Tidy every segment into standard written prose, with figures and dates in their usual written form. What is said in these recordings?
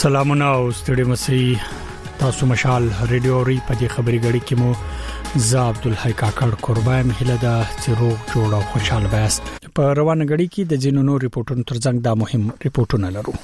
سلامونه او ستړي مسي تاسو مشال ریډیو ری په دې خبري غړي کې مو ز عبدالحی کاکړ قربان مهله د چروغ جوړ او خوشاله بیاست په روانه غړي کې د جنونو ریپورتونو ترڅنګ دا مهم ریپورتونه لرو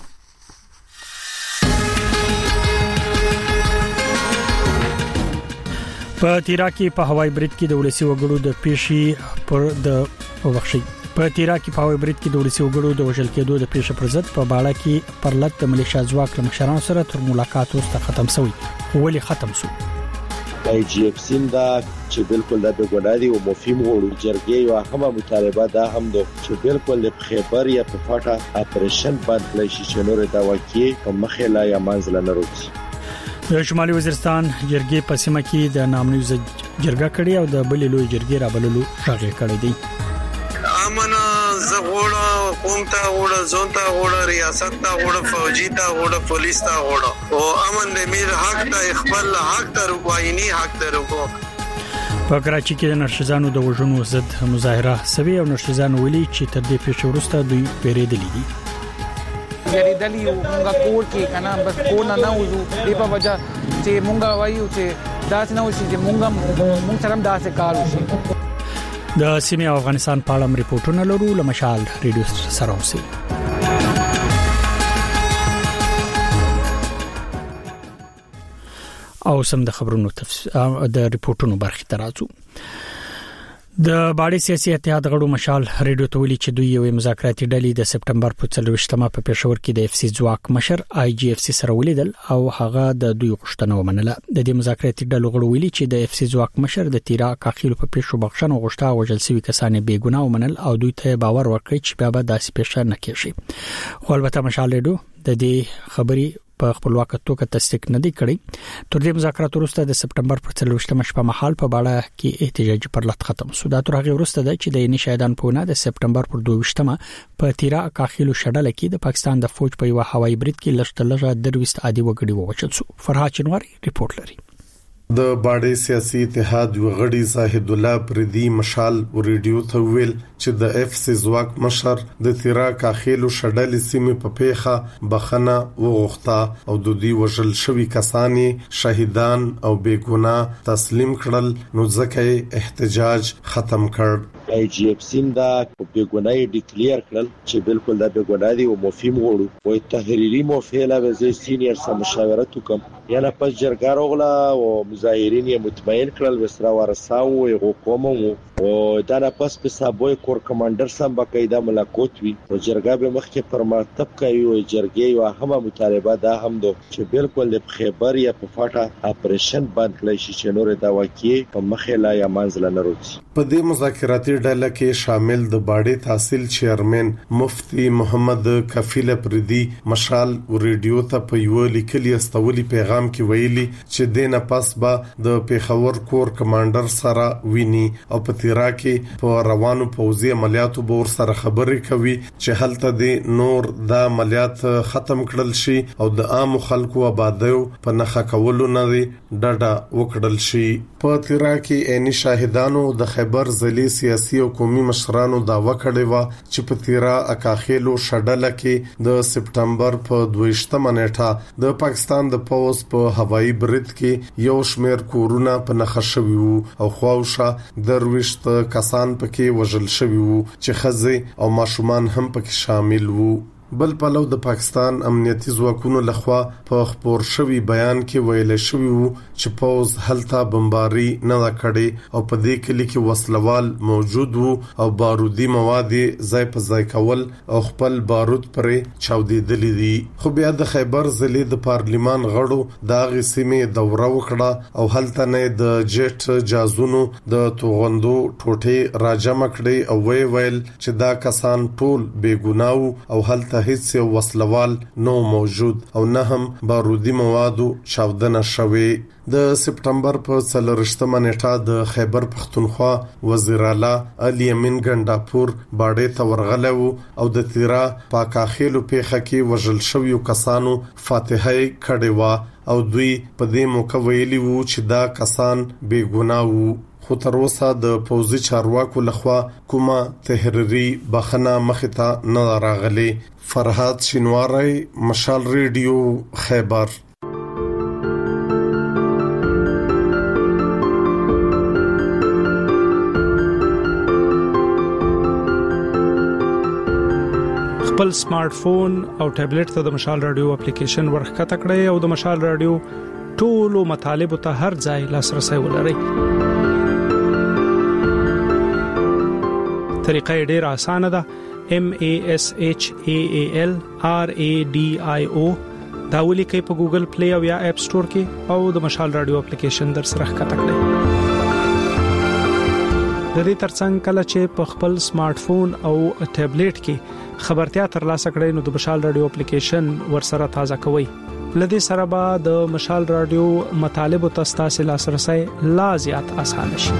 په تیراکی په هوایي برید کې د ولسی وګړو د پیشي پر د وبخښي په تیراکی په هوایي برید کې د ولسی وګړو د وژل کېدو د پیښه پر ضد په باړه کې پر لټ د ملیشیا ځواک له مشرانو سره تر ملاقات وروسته ختم شوی ولې ختم شو آی جی اف سین دا چې بالکل د بګوډادي او مفهوم وړو جرګې او هغه مطالبه دا هم دو چې بالکل د خیبر یا په فاټا اپریشن باندې کلی شي چې نور دا واقعي په مخه لا یا منځله نه روځي د شمالي وزیرستان جرګې په سیمه کې د نامنوي جرګه کړي او د بلې لوی جرګې رابللو ژغې کړې دي امنا زغوړه حکومت غوړه زونتا غوړه ریاست تا غوړه فوجي تا غوړه پولیس تا غوړه او امن د میر حق ته خپل حق ته رغوایني حق ته رغو په کراچي کې د نرشزانو د وژنو ضد مظاهره سوي او نرشزانو ویلي چې تر دې پیښې وروسته دوی پیریدلې دي یریدلی مونږه کور کې کنه بس کور نه وځو دی په وجه چې مونږه وایو چې داس نه وسی چې مونږ سره داسې کار وشي د سیمه افغانستان په اړه ریپورتونه لرو لمشال ریډیو سره اوسئ او سم د خبرونو د ریپورتونو برخه ترازو د باړې سیاسي اتحاد غړو مشال ریډیو ته ویلي چې دوی یو مذاکراتي ډلې د سپټمبر په 24مه په پېښور کې د اف سی ځواک مشر آی جی اف سی سره ولیدل او هغه د دوی غوښتنه ومنله د دې مذاکراتي ډلو غړو ویلي چې د اف سی ځواک مشر د تیرا کاخیلو په پېښو بخښنه غوښته او جلسوي کسانې بې ګناه ومنل او دوی ته باور ورکړ چې بیا به داسې پېښه نه کیږي خو البته مشال ریډیو د دې خبري په خپلواک توګه تصدیق نه دی کړی تر دې مذاکرات وروسته د سپټمبر پر 24مه شپه مهال په باړه کې احتجاجي پر لټ ختم شو دا تر هغه وروسته ده چې د یې شهیدان په ونه د سپټمبر پر 22مه په تیرا کاخیلو شډل کې د پاکستان د فوج په یو هوایي برید کې لږ درويست عادي وګړي ووچل شو فرحات چنواری ریپورت لري د باړې سیاسي اتحاد وغړي زاهد الله پردي مشال ریډیو ته ویل چې د اف سی ځواک مشر د تیرا کاخیلو شډل سیمې په پیخه بخنه وغوښته او د دوی وژل شوی کسانی شهیدان او بیګناه تسلیم کړل نو ځکه احتجاج ختم کړ آی جی اف سین دا بیګنای ډیکلیئر کړل چې بالکل د بیګنادي او مفهوم وړو او تحریری موفیله به سینیئر سم مشاورت وکم یعنی پس جرګار اوغلا او مظاهرین یې مطمئن کړل وسره ورساو او حکومت او دا نه پس په سابوي کور کمانډر سم بقاعده ملاقات وی او جرګه به مخکې پر مرتب کوي او جرګې یو هم مطالبه دا هم دو چې بالکل د خیبر یا په فاټا اپریشن باندې کلی شي چې نور دا واقعي په مخه لا یا منځله نه روځي په دې مذاکراتي ډله کې شامل د باړې تحصیل چیرمن مفتی محمد کفیل پردي مشال ریډیو ته په یو لیکلي استولي پیغام کې ویلي چې دینه پس به د پیښور کور کمانډر سره ویني او په تیرا کې په روانو پوځي عملیاتو بور سره خبرې کوي چې هلته د نور د عملیات ختم کړل شي او د عام خلکو آبادیو په نخښه کولو نه ډډه وکړل شي په تیرا کې عیني شاهدانو د خیبر ضلع سیاسي او قومي مشرانو داوا کړې و چې په تیرا اکاخیلو شډل کې د سپټمبر په 22مه نیټه د پاکستان د پوز په هوایي برید کې یو شمېر کورونه په نخښه شوي وو او خواوشه درويشت کسان پکې وژل شوي وو چې خزه او ماشومان هم پکې شامل وو بل پلو د پاکستان امنیتي ځواکونو لخوا په خبر شوی بیان کې ویل شوی وو چې پوز هلته بمباري نه کړي او په دې کلی کې وسلوال موجود وو او بارودي مواد ځای په ځای کول او خپل بارود پرې چاودېدل دي خو بیا د خیبر ضلع د پارلیمان غړو د غسیمې دوره وکړه او هلته نه د جټ جازونو د توغندو ټوټه راجم کړي او ویل چې دا کسان ټول بیګناو او هلته هیڅ وسلوال نو موجود او نه هم بارودي موادو چاودنه شوه د سپټمبر په 24مه نیټه د خیبر پختونخوا وزیر اعلی علي امین ګنداپور باړې ته ورغلو او د تیرا پاکاخیلو پیخه کې وژل شوی کسانو فاتحه کړي وا او دوی په دې موقع ویلي وو چې دا کسان بې ګناه وو خو تر اوسه د پوزي چارواکو لخوا کومه تحریری بخنه مخته نه راغلي. فرهاد شینواری، مشال ریډیو، خیبر. خپل سمارټ فون او ټابلیټ ته د مشال رادیو اپلیکیشن ورخکته کړئ او د مشال رادیو ټولو مطالبه ته هر ځای لاسرسي ولرئ. طریقه ډېره اسانه ده. MASHAALRADIO دا ولیکئ په ګوګل پلی او یا اپ سٹور کې او د مشال رادیو اپلیکیشن در سره ښکته کړئ. د دې ترڅنګ کله چې په خپل سمارټ فون او ټابلیټ کې خبرتیا ترلاسه کړئ نو د مشال رادیو اپلیکیشن ورسره تازه کوئ. لدې سره به د مشال رادیو مطالب او تاسو لاسرسي لا زیات اسانه شي.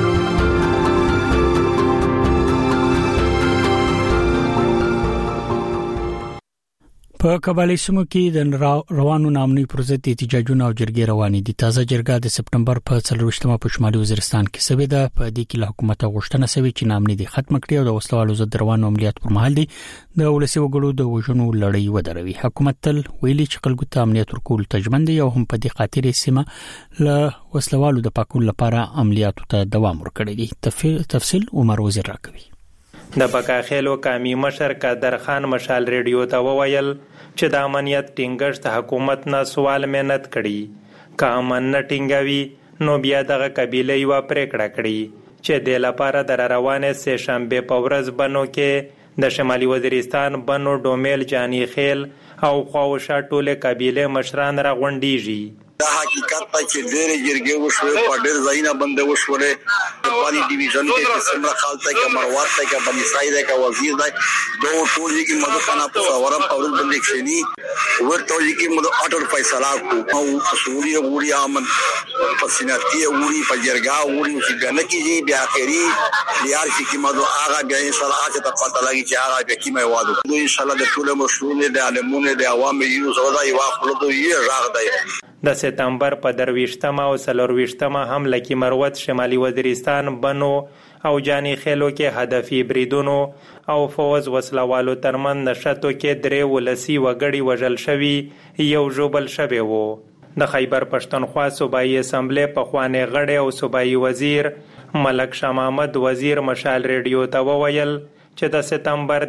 په قبایلی سیمو کې د روانو نامنوي پروژې احتجاجونه او جرګې روانې دي. تازه جرګه د سپټمبر په 24مه په شمالي وزیرستان کې سوي ده. په دې کې له حکومت غوښتنه شوې چې نامني دي ختم کړي او د وسلوالو ضد روانو عملیات پر مهال دي د ولسي وګړو د وژنو لړۍ ودروي. حکومت تل ویلي چې خلکو ته امنیت ورکول تجمن دي او هم په دې خاطر سیمه له وسلوالو د پاکول لپاره عملیاتو ته دوام ورکړي دي. تفصیل عمر وزیر راکوي. د بکاخېلو قومي مشر قادر خان مشال ریډیو ته وویل چې د امنیت ټینګښت حکومت نه سوال مهنت کړي. که امن نه ټینګوي نو بیا دغه قبیله یو پریکړه کړي چې د لپاره د روانې سه شنبه په ورځ بنو کې د شمالي وزیرستان بنو ډومیل جانی خیل او خواوشا ټوله قبیله مشران را غونډيږي. دا حقیقت ته چې ډېر جرګې وشوې په ډېر ځایونه باندې وشولې په پالي ډیویژن کې څومره خالته کې مروات ته کې بني سعید کې وزیر دی دوه ټول کې مدد خانه په ورم په ورځ باندې کښینی ورته کې مدد اټر فیصله او اصولي وړي امن پسیناتي وړي په جرګه وړي چې ګنه کېږي بیا اخري بیا چې مدد هغه بیا ان شاء الله چې په پته لګي چې هغه به کیمه وادو ان شاء الله د ټول مسؤلین د عالمونو د عوامو یو زودا یو خپل یې راغ دی. د سپتمبر په 23مه او 24مه حمله کې مروت شمالي وزیرستان بنو او جانی خیلو کې هدفي بریدونو او فوز وسلوالو ترمن نشټو کې درې ولسی وګړي وژل شوي یو جوبل شوی وو. د خیبر پښتونخوا صوبایي اسمبلی په خوانې غړی او صوبایي وزیر ملک شاه محمد وزیر مشال ریډیو ته وویل چې د سپتمبر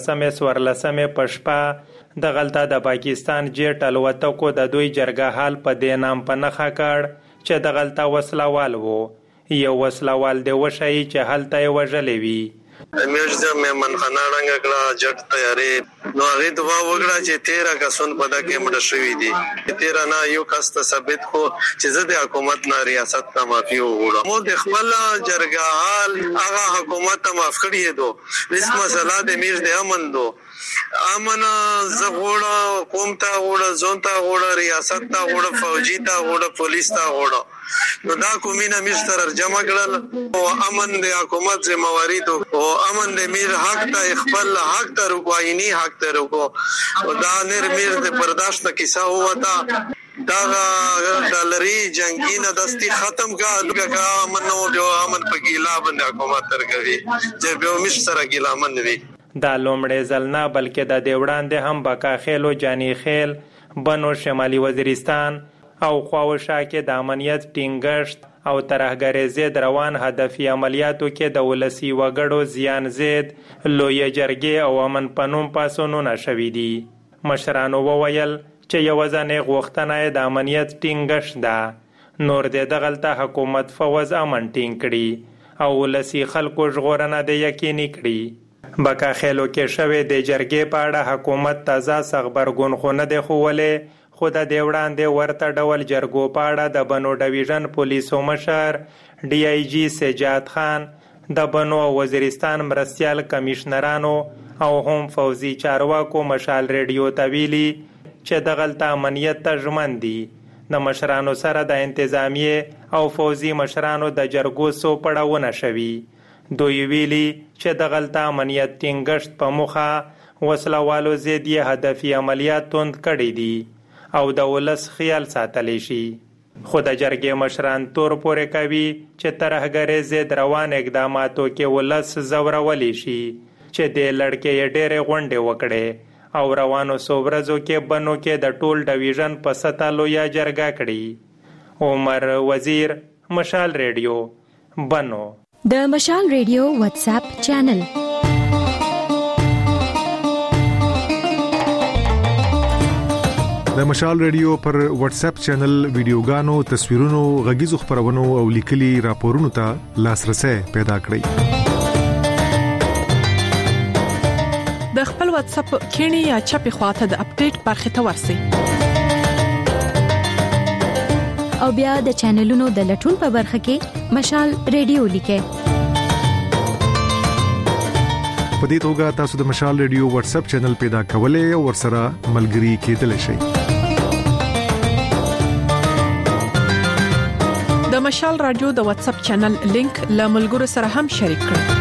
14 پښپا د غلطه د پاکستان جیټ الوتکو د دوی جرګه حال په دینام په نخا کړ چې د غلطه وسلوال وو. یو وسلوال دی وشي چې هلته وژلې وی. امیرزه مې منخانه رنګ کړه جټ تیارې نو هغه دوا وګړه چې 13 کسون په دغه مړ شوې دي. 13 نه یو کس ته ثابت کو چې زه د حکومت نه ریاست ته معافي وغوړم. مو د خپل جرګه حال هغه حکومت ته معاف کړی دو. هیڅ مسله د امیر د امن دو امن زغوړه قوم ته وړه ځون ته وړه ریاست ته وړه فوجي ته وړه پولیس ته وړه نو دا کومینه مشتر جمع کړل او امن د حکومت ذمہواری دو او امن د میر حق ته خپل حق ته رکوایي حق ته رکو او دا نر میر د برداشت کیسه هوتا دا دلری جنگی نه دستی ختم کا امن نو جو امن په ګیلا باندې حکومت ترګوي چې به مشتر ګیلا من وي. دا لومړی ځل نه بلکې د دیوړاندې هم بکاخېلو جانی خیل بنو شمالي وزیرستان او خواوشا کې د امنیت ټینګښت او ترهګرۍ ضد روان هدفي عملیاتو کې د ولسی وګړو زیان ضد لوی جرګې او امن پنوم پاسونونه شوي دي. مشرانو وویل چې یو ځنې غوښتنه د امنیت ټینګښت ده نور د دغلطه حکومت فوز امن ټینګ کړي او ولسی خلکو ژغورنه د یقیني کړي. بکاخېلو کې شوې د جرګې په اړه حکومت تازه خبرګون خو نه دی ښوولی خو د دې وړاندې ورته ډول جرګو په اړه د بنو ډویژن پولیسو مشر ډي آی جي سجاد خان د بنو وزیرستان مرستیال کمشنرانو او هم فوزي چارواکو مشال ریډیو ته ویلي چې د غلطه امنیت ته ژمن دي. د مشرانو سره د انتظامیې او فوزي مشرانو د جرګو څو پړاوونه شوي. دوی ویلي چې د غلطه امنیت ټینګښت په موخه وسلوالو ضد یې هدفي عملیات توند کړي دي او د ولس خیال ساتلی شي. خو د جرګې مشران تور پورې کوي چې ترهګرۍ ضد روان اقداماتو کې ولس ځورولی شي چې د لړکې ډېرې غونډې وکړي او روانو څو ورځو کې بنو کې د ټول ډویژن په سطح لویه جرګه کړي. عمر وزیر، مشال ریډیو، بنو. د مشال ریډیو واتس اپ چینل. د مشال ریډیو پر واتس اپ چینل ویډیوګانو، تصویرونو، غږیزو خبرونو او لیکلي راپورونو ته لاسرسي پیدا کړئ. د خپل واتس اپ کینی یا چپی خواته د اپډیټ برخه ته ورسئ. او بیا د چینلونو د لټون په برخه کې مشال ریډیو لیکئ. په دې توګه تاسو د مشال ریډیو واتس اپ چینل پیدا کولای او ورسره ملګري کېدلی شئ. د مشال رادیو د واتس اپ چینل لینک له ملګرو سره هم شریک کړئ.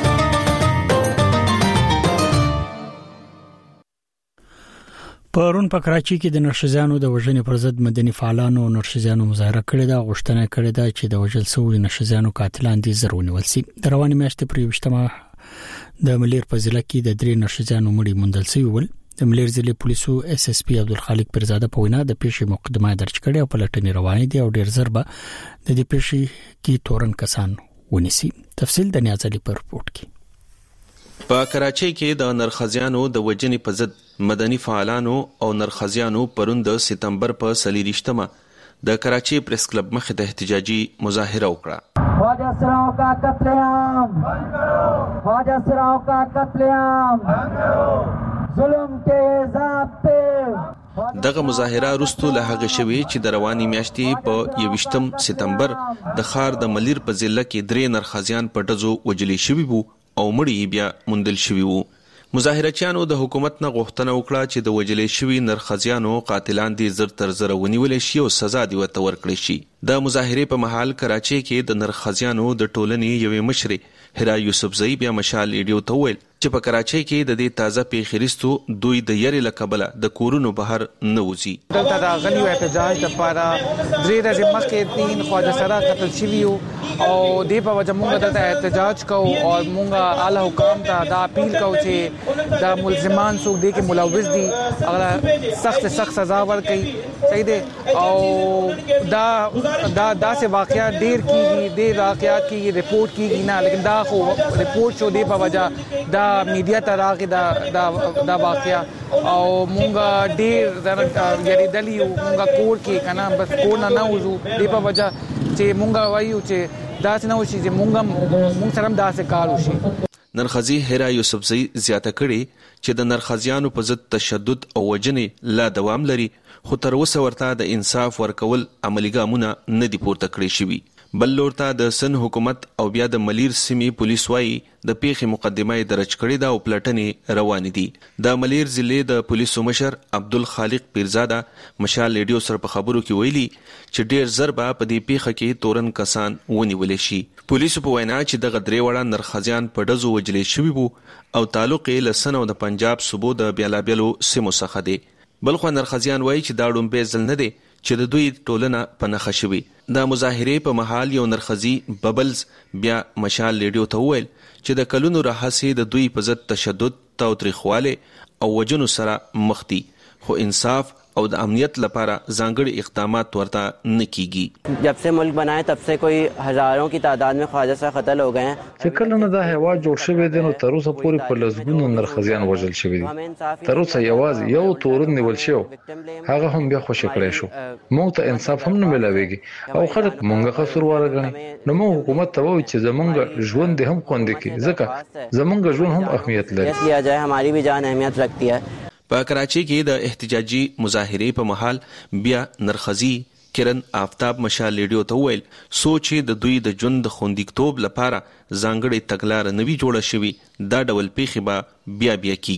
پرون په کراچي کې د نرښځانو د وژنې پر ضد مدني فعالانو او نرښځانو مظاهره کړې ده. غوښتنه کړې ده چې د وژل شوی نرښځانو قاتلان دي زر ونیول شي. د روانې میاشتې پر 28 د ملیر په ضلع کې د 3 نرښځانو مړي موندل شوی ول. د ملیر ضلع پولیسو SSP عبدالخالق پیرزاده په وینا د پیښې مقدمه درج کړې او په لټنې روانې دي او ډیر زر به د دې پیښې کې تورن کسان ونیسي. تفصیل د نیازلي پر رپورت کې. په کراچۍ کې د نرښځانو د وژنې په ضد مدني فعالانو او نرښځانو پرون د سپتمبر په 23 د کراچۍ پریس کلب مخې ته احتجاجي مظاهره وکړه. خواجہ سراؤں کا قتل عام بند کرو، خواجہ سراؤں کا قتل عام بند کرو، ظلم کے ضابطے. دغه مظاهره وروسته له هغه شوی چې د رواني میاشتې په 21 سپتمبر د ښار د ملیر په ضلع کې 3 نرښځیان په ډزو وژل شوي وو او مړي بیا موندل شوي وو. مظاهرچیانو د حکومت نه غوښتنه وکړه چې د وژل شوي نرښځیانو قاتلان دي زر تر زر ونیول شي او سزا دی ورته ورکړي شي. د مظاهرې په محل کراچۍ کې د نرښځیانو د ټولنې یوې مشرې هرا یوسفزئی بیا مشال ریډیو ته ویل چې په کراچۍ کې د دې تازه پیښې وروسته دوی د یری لکبله د کورونو بهر نه وځي. دلته د غلیو احتجاج لپاره درې ورځې مخکې 3 خواجه سرا قتل شوي او دې په وجه موږ دلته احتجاج کوو او موږ اعلی حکام ته دا اپیل کوو چې دا ملزمان څوک دي کې ملوث دي هغه سخت سزا ورکړي. صحیح دی او دا سے واقعات ډیر واقعات کې رپورټ کیږي نه، لیکن دا خو رپورټ شو دی په وجه دا میډیا ته راغی دا واقعیا او مونږ ډیر یریدلی مونږ کور کې کنه بس کور نه وځو دی په وجه چې مونږ وایو چې دا څنګه وشي چې مونږ سره دا څه کار وشي. نرښځي هرا یوسفزئی زیاته کړي چې د نرښځیانو په ضد تشدد او وژنې لا دوام لري، خو تر اوسه ورته د انصاف ورکول عملی ګامونه نه دي پورته کړی شوي. بل لورته د سن حکومت او بیا د ملیر سیمې پولیس وايي د پیښې مقدمه درج کړې ده او پلټنې روان دي. د ملیر ضلع د پولیسو مشر عبدالخالق پیرزاده مشال ریډیو سره په خبرو کې ویلي چې ډیر زر به په دې پیښه کې تورن کسان ونیول شي. پولیسو په وینا چې دغه 3 وړه نرښځیان په ډزو وژل شوي وو او تعلق یې له سن او د پنجاب صوبو د بیلابیلو سیمو څخه دی. بلخو نرښځیان وایي چې دا ډومبه ځل نه دی چې د دوی ټولنه په نخښه شوي. د مظاهرې په محل یو نرښځي ببلز بیا مشال ریډیو ته وویل چې د کلونو راهیسې د دوی په ضد تشدد، تاوتریخواله او وژنو سره مخ دي، خو انصاف او د امنیت لپاره ځانګړي اقدامات ورته نه کیږي. جب سے ملک بنا ہے تب سے کوئی ہزاروں کی تعداد میں خواجہ صاحب قتل ہو گئے ہیں. چې کله نه دا هوا جوړ شوی دی نو تر اوسه پورې په لسګونو نرښځیان وژل شوي دي. تر اوسه یوازې یو تورن نیول شو، هغه هم بیا خوشی کړی شو. موږ ته انصاف هم نه ملاويږي او خلک موږ قصوروار غني. نو موږ حکومت ته وایو چې زمونږ ژوند هم خوندې کړي، ځکه زمونږ ژوند هم اهمیت لري. لیا جائے ہماری بھی جان اہمیت رکھتی ہے. په کراچۍ کې د احتجاجي مظاهرې په محل بیا نرښځي کرن آفتاب مشال ریډیو ته ویل سوچ د دوی د ژوند د خوندیتوب لپاره ځانګړي تګلارې نوي جوړه شوي، دا ډول پیښې به بیا کیږي.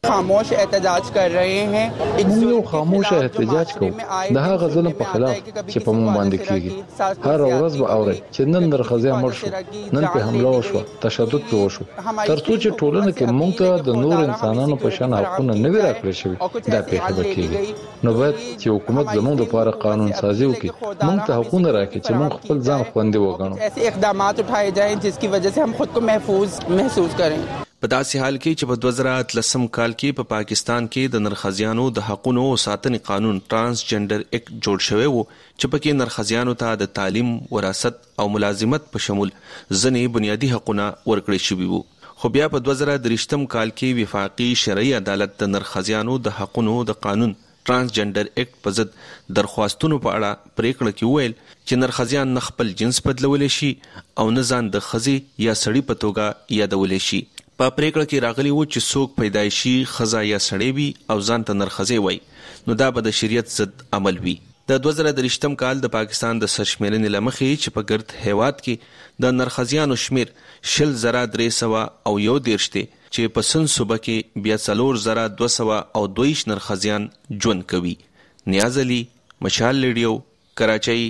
खामोश एहतजाज कर रहे हैं موږ یو خاموش احتجاج کوو د هغه ظلم په خلاف چې په موږ باندې کیږي. هر ورځ به اوري چې نن درخزیا مړ شو، نن په حمله وشو، تشدد په وشو، ترڅو چې ټولنه کې موږ ته د نور انسانانو په شان حقونه نه ورکړل شي. دا په هغه کېږي نو باید چې حکومت زموږ لپاره قانون سازي وکړي، موږ ته حقونه راکړي چې موږ خپل ځان خوندي وګڼو. ایسے اقدامات اٹھائے جائیں جس کی وجہ سے ہم خود کو محفوظ محسوس کریں. په داسې حال کې چې په 2013 کال کې په پاکستان کې د نرخزیانو د حقوقو او ساتنې قانون ترانسجنډر اکټ جوړ شوی وو چې پکې نرخزیانو ته د تعلیم، وراثت او ملازمت په شمول ځینې بنیادی حقوقونه ورکړل شوي وو. خو بیا په 2023 کال کې وفاقي شرعي عدالت د نرخزیانو د حقوقو د قانون ترانسجنډر اکټ په ضد درخواستونو په اړه پریکړه کې ویل چې نرخزیان نه خپل جنس بدلول شي او نه ځان د خزي یا سړی په توګه یادول شي. په پریکړه کې راغلی وو چې څوک پیدایشي خزا یا سړی وي او ځان ته نرخزي وای نو دا به د شریعت ضد عمل وي. د 2023 کال د پاکستان د سرشمیرنې لمخې چې په ګرد هیواد کې د نرخزیانو شمیر 0.300 او 1.13 چې په سن صوبه کې بیا 4.222 نرخزیان ژوند کوي. نیاز علي، مشال ریډیو، کراچۍ.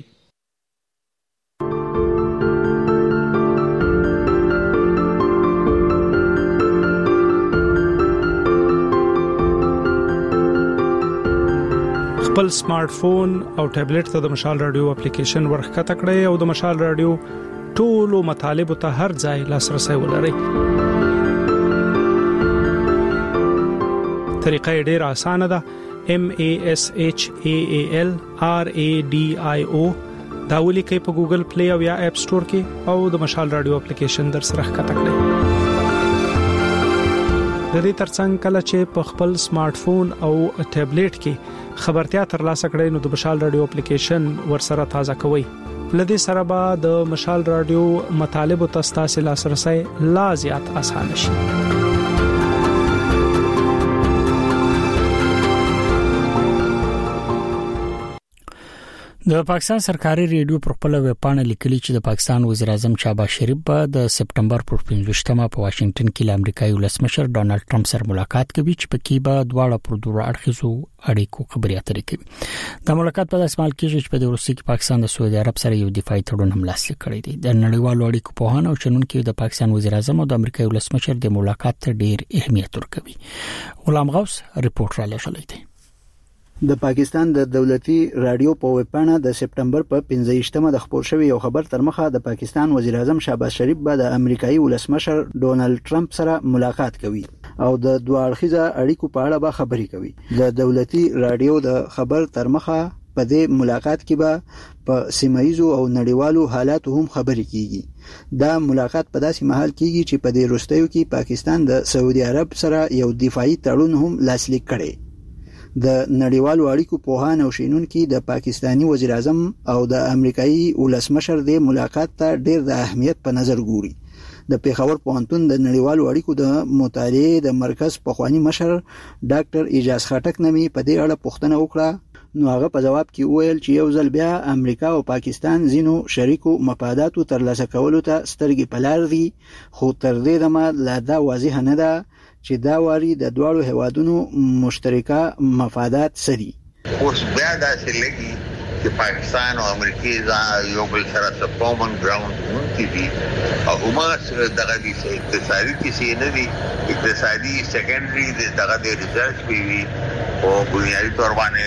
خپل سمارټ فون او ټابلیټ ته د مشال رادیو اپلیکیشن ورخکته کړئ او د مشال رادیو ټولو مطالبه ته هر ځای لاسرسي ولرئ. طریقه ډیره اسانه ده. MASHAALRADIO دا ولیکئ په ګوګل پلی او یا اپ سٹور کې او د مشال رادیو اپلیکیشن در سره ښکته کړئ. د دې ترڅنګ کله چې په خپل سمارټ فون او ټابلیټ کې خبرتیا ترلاسه کړئ نو د مشال رادیو اپلیکیشن ورسره تازه کوئ. لدې سره به د مشال رادیو مطالبه تاسو لاسرسي لا زیات اسانه شي. د پاکستان سرکاري ریډیو پر خپل ویب پاڼه لیکلي چې د پاکستان وزیر اعظم شهباز شریف به د سپټمبر پر 15مه په واشنگټن کې له امریکایي ولسمشر ډونالد ټرمپ سره ملاقات کوي چې پکې به دواړه پر دوه اړخیزو اړیکو خبرې اترې کوي. دا ملاقات په داسې حال کې چې په روسي کې پاکستان د سعودي عرب سره یو دفاعي تړون هم لاسلیک کړی دی. د نړیوالو اړیکو په هانه او چنونکو د پاکستان وزیر اعظم او د امریکایي ولسمشر د ملاقات ته ډیر اهمیت ورکوي. غلام غوث ریپورت را لېږلی دی. د پاکستان د دولتي رادیو په ویب پاڼه د سپټمبر په 15مه د خبر شوی یو خبر تر مخه د پاکستان وزیر اعظم شهباز شریف به د امریکایي ولسمشر ډونالد ټرمپ سره ملاقات کوي او د دوه اړخیزه اړیکو په اړه به خبرې کوي. د دولتي رادیو د خبر تر مخه په دې ملاقات کې به په سیمایزو او نړیوالو حالاتو هم خبرې کیږي. دا ملاقات په داسې مهال کیږي چې په دې وروستیو کې پاکستان د سعودي عرب سره یو دفاعي تړون هم لاسلیک کړي. د نړیوالو اړیکو پوهان او شینونکو د پاکستانی وزیر اعظم او د امریکایي ولسمشر د ملاقات ته ډېر د اهمیت په نظر ګوري. د پیښور پوهنتون د نړیوالو اړیکو د مطالعې د مرکز پخوانی مشر ډاکټر اجاز خټک نمي په دې اړه پوښتنه وکړه. نو هغه په جواب کې وویل چې یو ځل بیا امریکا او پاکستان زینو شریکو مفاداتو ترلاسه کولو ته سترګې په لار دي، خو تر دې دمه لا دا واضح نه ده چې دا واری د دواړو هیوادونو مشترکه مفادات سري. اوس بیا دا چې لګي چې پاکستان او امریکا یو بل سره څه کامن ګراوند مونږ دي او هما دغه دي اقتصادي کیسې نه دي، اقتصادي سیکنډري دغه د ریسرچ وی او بنیادی تور باندې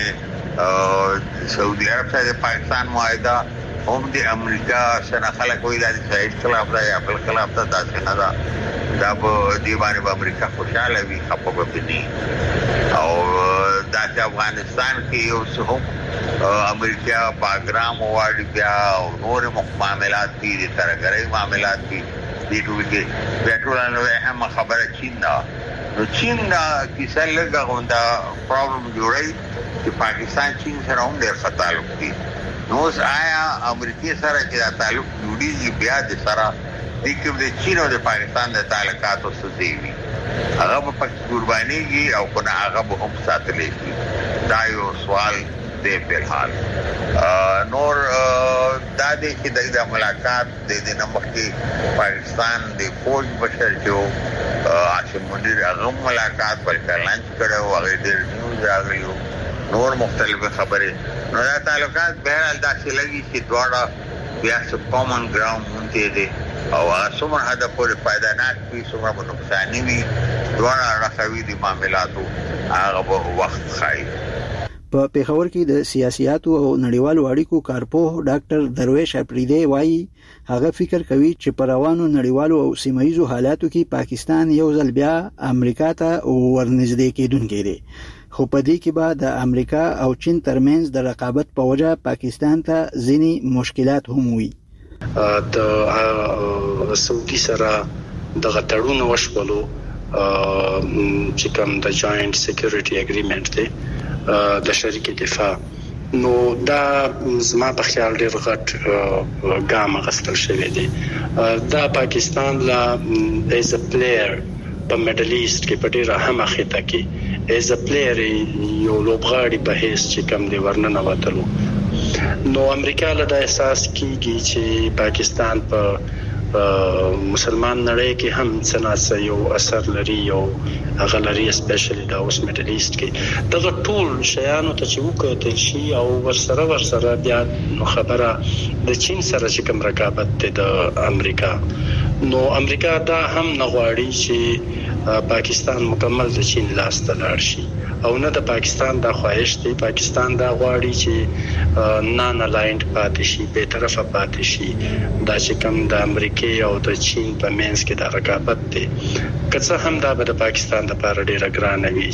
سعودي عرب سره پاکستان معاهده هم د امریکا سره خلک وایي د اسرائیل خلاف دا یا بل خلاف دا څه نه ده. دا په دی باندې امریکا خوشاله وي خپه بني او د افغانستان کې یو څه امریکا باګرام واړي بیا او نور معاملات دي، د ترګرۍ معاملات دي، د ټول کې پټرولانو هم خبره چین دا نو چین دا کیسه لږه غونډه پرابلم جوړي چې پاکستان چین سره هم ډېر تعلق دي. نو آیا امریکا سره چې تعلق جوړیږي بیا د سره د چین او د پاکستان د تعلقاتو ستې وي هغه په قربانيږي او کنه هغه به هم ساتلې شي. دا یو سوال دی په حال نور دا د چې د ملاقات د نمکي پاکستان د فوج بشر جو عاصم منیر هغه ملاقات بلکې لانچ کړو هغه ډېر نیوز راغلیو نور مختلف خبرې نو دا تعلقات به حال داسې لګي چې دواړه بیا څه کامن ګراوند مونږ دي او هغه څومره هدا پورې فائدہ نه کوي څومره نقصان وي دواړه راځي د معاملاتو هغه وخت خای په پیښور کې د سیاسياتو او نړیوالو اړیکو کارپوه ډاکټر درویش اپریدی وایي هغه فکر کوي چې په روانو نړیوالو او سیمایي حالاتو کې پاکستان یو ځل بیا امریکا ته ورنږدې کېدونکی دی خو په دې کې به د امریکا او چین ترمنځ د رقابت په وجه پاکستان ته ځینې مشکلات هم وي د سعودي سره د غټړونو وشولو چې کوم د جاینټ سکیورټي اګریمنت دی د شریک دفاع نو دا زما په خیال ډیر غټ ګام غسل شوی دی دا پاکستان لا ایز ا پلیئر په میډل ایست کې په ډیره اهمه خطه کې ایز ا پلیئر یو لوبغاړي په هیڅ چې کوم دی ورننه وتلو نو امریکا له دا احساس کیږي چې پاکستان په مسلمان نړۍ کې هم څنګه یو اثر لري او هغه لري اسپیشلی دا اوس میډل ایست کې دا ټول شیانو ته چې وکړل شي او ورسره بیا نو خبره د چین سره چې کوم رقابت ده د امریکا نو امریکا دا هم نغواړي چې پاکستان مکمل د چین لاس ته لاړ شي او نه د پاکستان دا خواهش دی پاکستان دا غواړي چې نان الاینډ پاتې شي به طرفه پاتې شي دا چې کوم د امریکا او د چین په منځ کې د رقابت دی که هم دا به د پاکستان لپاره ډیره ګرانه وي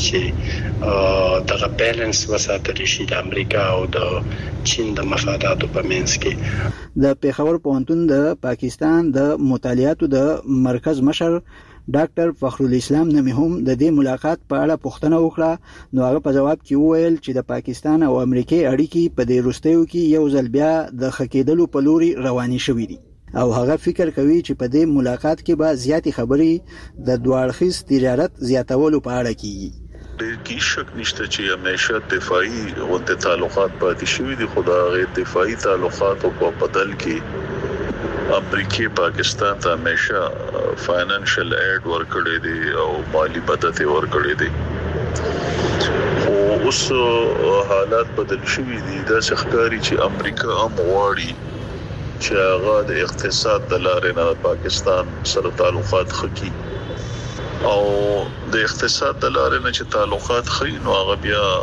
چې دغه بیلانس وساتل شي د امریکا او د چین د مفاداتو په منځ کې د پیښور پوهنتون د پاکستان د مطالعاتو د مرکز مشر ډاکټر فخرالاسلام نمی هم د دې ملاقات په اړه پوښتنه وکړه نو هغه په جواب کې وویل چې د پاکستان او امریکای اړیکې په دې وروستیو کې یو ځل بیا د خکېدلو په لوري روانې شوې دي او هغه فکر کوي چې په دې ملاقات کې به زیاتې خبرې د دوه تجارت زیاتولو په اړه کیږي ډېر کې شک نشته چې همیشه دفاعي او د تعلقات پاتې شوي دي خو دا غیر دفاعي تعلقات په بدل کې امریکای پاکستان ته همیشه فاینانشل ایډ ورکړي دي او مالی مدد ورکړي دي خو اوس حالات بدل شوي دي دا ښکاري چې امریکا هم غواړي چې هغه د اقتصاد د لارې نه پاکستان سره تعلقات خکي او د اقتصاد د لارې نه چې تعلقات خي نو هغه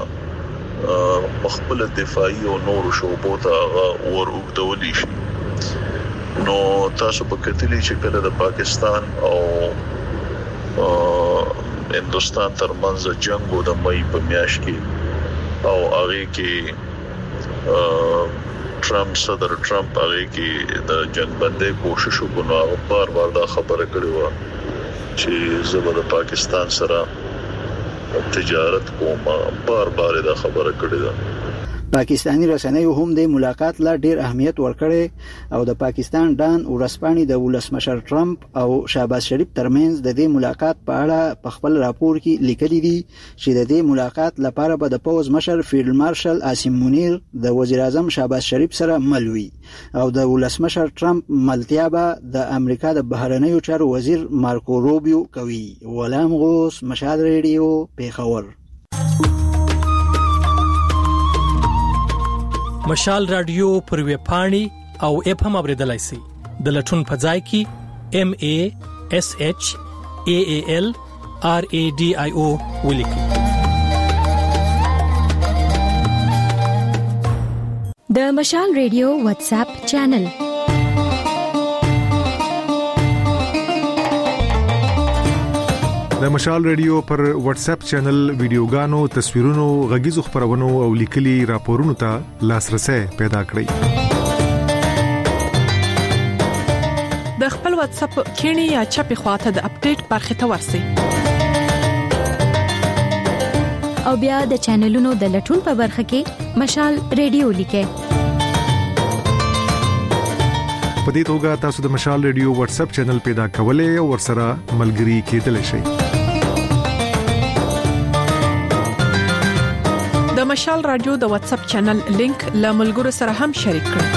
بیا خپل دفاعي او نور شعبو ته ور وګدولي شي نو تاسو په کتلې چې کله د پاکستان او هندستان ترمنځ جنگ و د مې په میاشت کې او هغه کې صدر ټرمپ هغه کې د جنگ بندۍ کوشش وکړو بار بار دا خبره کړې و چې زه د پاکستان سره تجارت کوم بار بار دا خبره کړې ده پاکستانی رسنیو هم د ملاقات لا ډیر اهمیت ورکړي او د پاکستان ډان ورسپانې د ولسمشر ټرمپ او شهباز شریف ترمنځ د دې ملاقات په اړه په خپل راپور کې لیکلي دي چې د دې ملاقات لپاره به د پوز مشر فیلډ مارشل عاصم منیر د وزیر اعظم شهباز شریف سره ملوي او د ولسمشر ټرمپ ملتیا به د امریکا د بهرنیو چارو وزیر مارکو روبیو کوي ولام غوس مشال ریډیو پیښور مشال رادیو پر ویب پاڼې او اپ هم اوریدلای شئ د لټون په ځای کې MASHALRADIO ولیکئ د مشال ریډیو واتس اپ چینل د مشال ریډیو پر واتس اپ چینل ویډیوګانو تصویرونو غږیزو خبرونو او لیکلي راپورونو ته لاسرسي پیدا کړئ د خپل واتس اپ کینی یا چپی خواته د اپډیټ برخه ته ورسئ او بیا د چینلونو د لټون په برخه کې مشال ریډیو لیکئ په دې توګه تاسو د مشال ریډیو واتس اپ چینل پیدا کولای او ورسره ملګري کېدلی شئ د مشال رادیو د واتس اپ چینل لینک له ملګرو سره هم شریک کړئ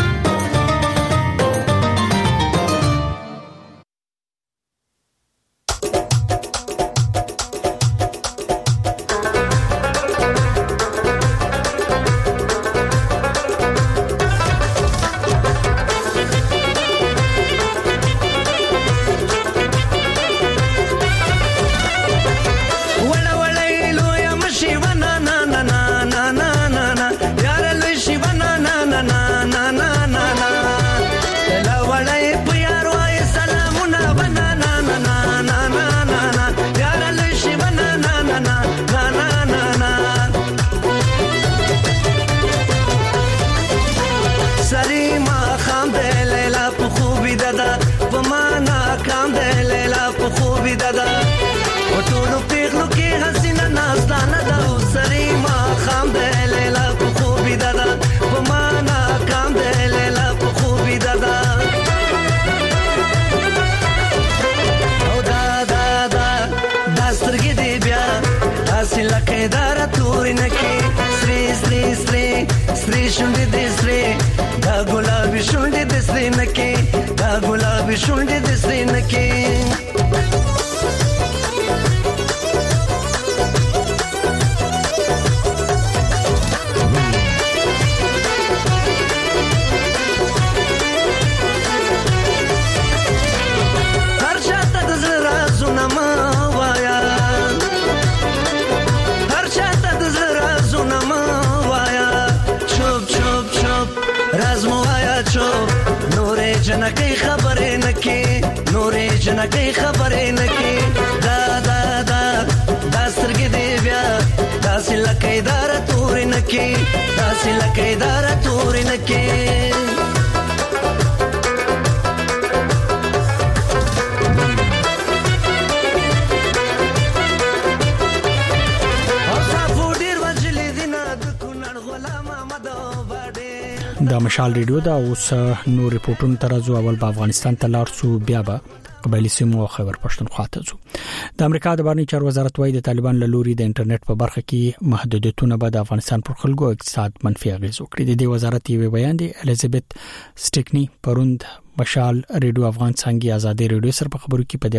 لکیدار تور نکي سری سری سری سری شونډې دې سری دا ګلابي شونډې دې سری نکي دا ګلابي شونډې دې سری نکي جنکی خبرې نکي نورې جنکی خبرې نکي دا دا دا دا سترګې دې بیا داسې لکیدار تور نکي داسې لکیدار تور نکي د مشال ریډیو دا اوس نو ریپورتونو ترازو اول په افغانستان ته لار سو بیا به قبایلی سیمو خبر پښتونخوا ته ځو د امریکا د بهرنی چارو وزارت وايي د طالبان له لوري د انټرنیټ په برخه کې محدودیتونه به د افغانستان پر خلکو اقتصاد منفي اغیز وکړي د دې وزارت یو بیان دی الیزابت سټیکنی پروند مشال ریډیو افغان څنګه ازادي ریډیو سره په خبرو کې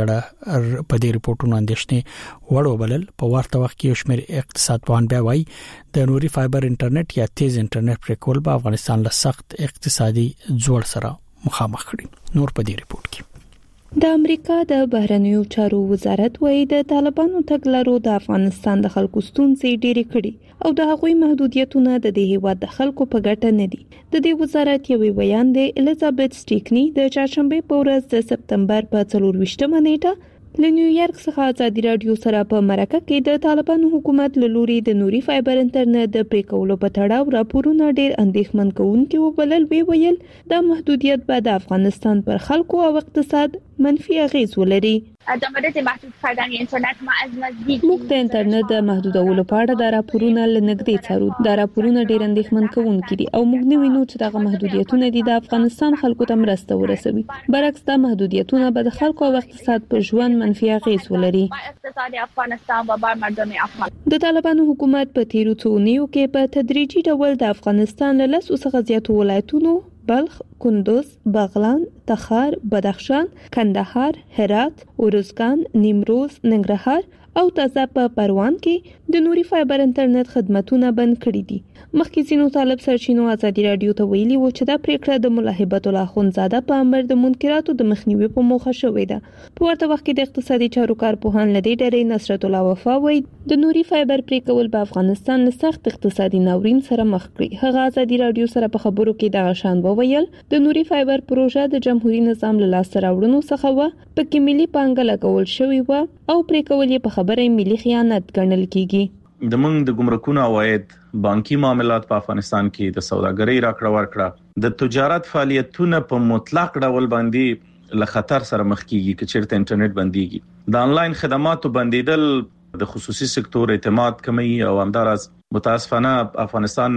په دې ریپورتونو اندېښنې وړو بلل په ورته وخت کې شمیر اقتصاد پوهان بیا وايي د نوري فایبر انټرنیټ یا تیز انټرنیټ پر کول به افغانستان له سخت اقتصادي ځوړ سره مخامخ کړي نور په دې ریپورت کې د امریکا د بهرنیو چارو وزارت وايي د طالبانو تګلارو د افغانستان د خلکو ستونزې ډېرې کړي او د هغوی محدودیتونه د دې هیواد د خلکو په ګټه نه دي د دې وزارت یو بیان دی الیزابت سټیکنی د چهارشنبه په ورځ د سپتمبر په 24مه نیټه له نیویارک څخه ازادي رادیو سره په مرکه کې د طالبانو حکومت له لوري د نوري فایبر انټرنیټ د پریکولو په تړاو راپورونه ډېر اندېښمن کوونکي وبلل ویل دا محدودیت به د افغانستان پر خلکو او اقتصاد منفي اغیز ولري در مورد محدود کردن اینترنت ما از نزدیک موږ د انټرنیټ د محدودولو په اړه د راپورونه لنګدې څارو دا راپورونه ډېر اندېښمن کوونکي دي او موږ نه وینو چې دغه محدودیتونه د افغانستان خلکو ته مرسته ورسوي برعکس دا محدودیتونه به د خلکو او اقتصاد په ژوند منفي اغیز ولري اقتصاد افغانستان و بر مردم افغان د طالبانو حکومت په تیرو څو اونیو کې په تدریجي ډول د افغانستان له 10 څخه زیاتو ولایتونو بلخ، کندوز، بغلان، تخار، بدخشان، کندهار، هرات، اروزګان، نیمروز، ننګرهار او تازه په پروان کې د نوري فایبر انټرنیټ خدماتونه بند کړي دي. مخکې ځینو طالب سرچینو ازادي رادیو ته ویلي و چې دا پریکړه د ملا هیبت الله اخوندزاده په امر د منکراتو د مخنیوي په موخه شوې ده. په ورته وخت کې د اقتصادي چارو کارپوهان لدی ډېرې نصرت الله وفا وایي د نوري فایبر پریکول په افغانستان له سخت اقتصادي ناورین سره مخ کړي. هغه ازادي رادیو سره په خبرو کې د غشان وویل د نوري فایبر پروژه د جمهوریت نظام له لاس راوړنو څخه و په ملي پانګه لګول شوی و او پریکول یې په خبره ملي خیانت ګڼل کیږي. د موږ د ګمرکونو عواید بانکي معاملات په افغانستان کې د سوداګرۍ راکړه ورکړه د تجارت فعالیتونه په مطلق ډول باندې له خطر سره مخ کیږي چې چیرته انټرنیټ بنديږي د انلاین خدماتو بندیدل د خصوصي سکتور اعتماد کمی او همدارس متاسفانه افغانستان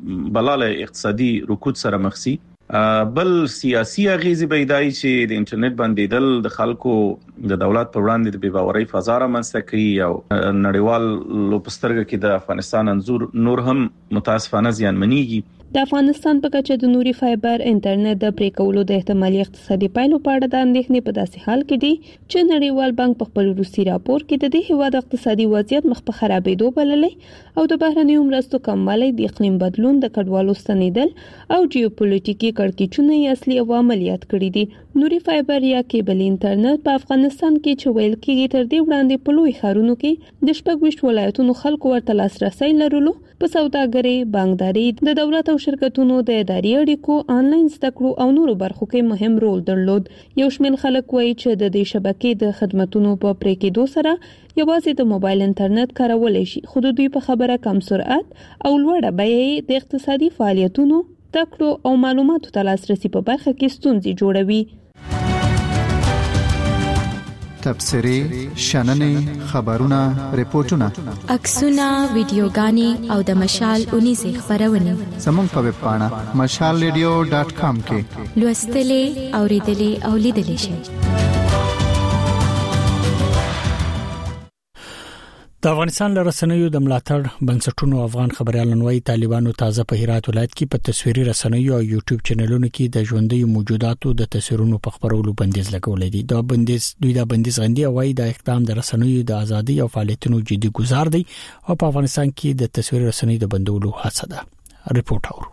بلاله اقتصادي رکود سره مخ سي بل سیاسي اغیزې پیدای چې د انټرنیټ بندیدل د خلکو د دولت پر وړاندې د بی‌باورۍ فضا رامنځته کوي او نړیوال لوبسترګه کې د افغانستان انزور نور هم متاسفانه زیانمنېږي. د افغانستان په کچه د نوري فایبر انټرنیټ د پریکولو د احتمالي اقتصادي پایلو په اړه د اندېښنې په داسې حال کې دي چې نړیوال بانک په خپل روسي راپور کې د دې هیواد اقتصادي وضعیت مخ په خرابېدو بللی او د بهرنیو مرستو کموالی د اقلیم بدلون د کډوالو ستنېدل او جیوپولیټیکي کړکېچونه یې اصلي عوامل یاد کړي دي. نوري فایبر یا کیبل انټرنیټ په افغانستان کې چې ویل کېږي تر دې وړاندې په لوی ښارونو کې د 26 ولایتونو خلکو ورته لاسرسي لرلو په سوداګرۍ، بانکداري، د دولت او شرکتونو د اداري اړیکو، آنلاین زده کړو او نورو برخو کې مهم رول درلود. یو شمېر خلک وایي چې د دې شبکې د خدماتو په پرې کېدو سره یوازې د موبایل انټرنیټ کارول شي خو د دوی په خبره کم سرعت او لوړه بیه د اقتصادي فعالیتونو، تکړو او معلوماتو ته لاسرسي په برخه کې ستونزې جوړوي. تبصرې، شننې، خبرونه، ریپورتونه، عکسونه، ویډیوګانې او د مشال اونیزې خبرونه زموږ په ویب پاڼه mashalradio.com کې لوستلې، اوریدلې او لیدلې شئ. د افغانستان لرسنیو د ملاتړ بنسټونو افغان خبريالان وايي طالبانو تازه په هرات ولایت کې په تصویري رسنیو او یوټیوب چینلونو کې د ژوندۍ موجوداتو د تصویرونو په خبرولو بندیز لګولې دي. دا بندیز غندي وايي د اقدام د رسنیو د ازادي او فعالیتونو جدي ګزار دی او په افغانستان کې د تصویري رسنیو د بندولو هڅه ده. ریپورت اورو.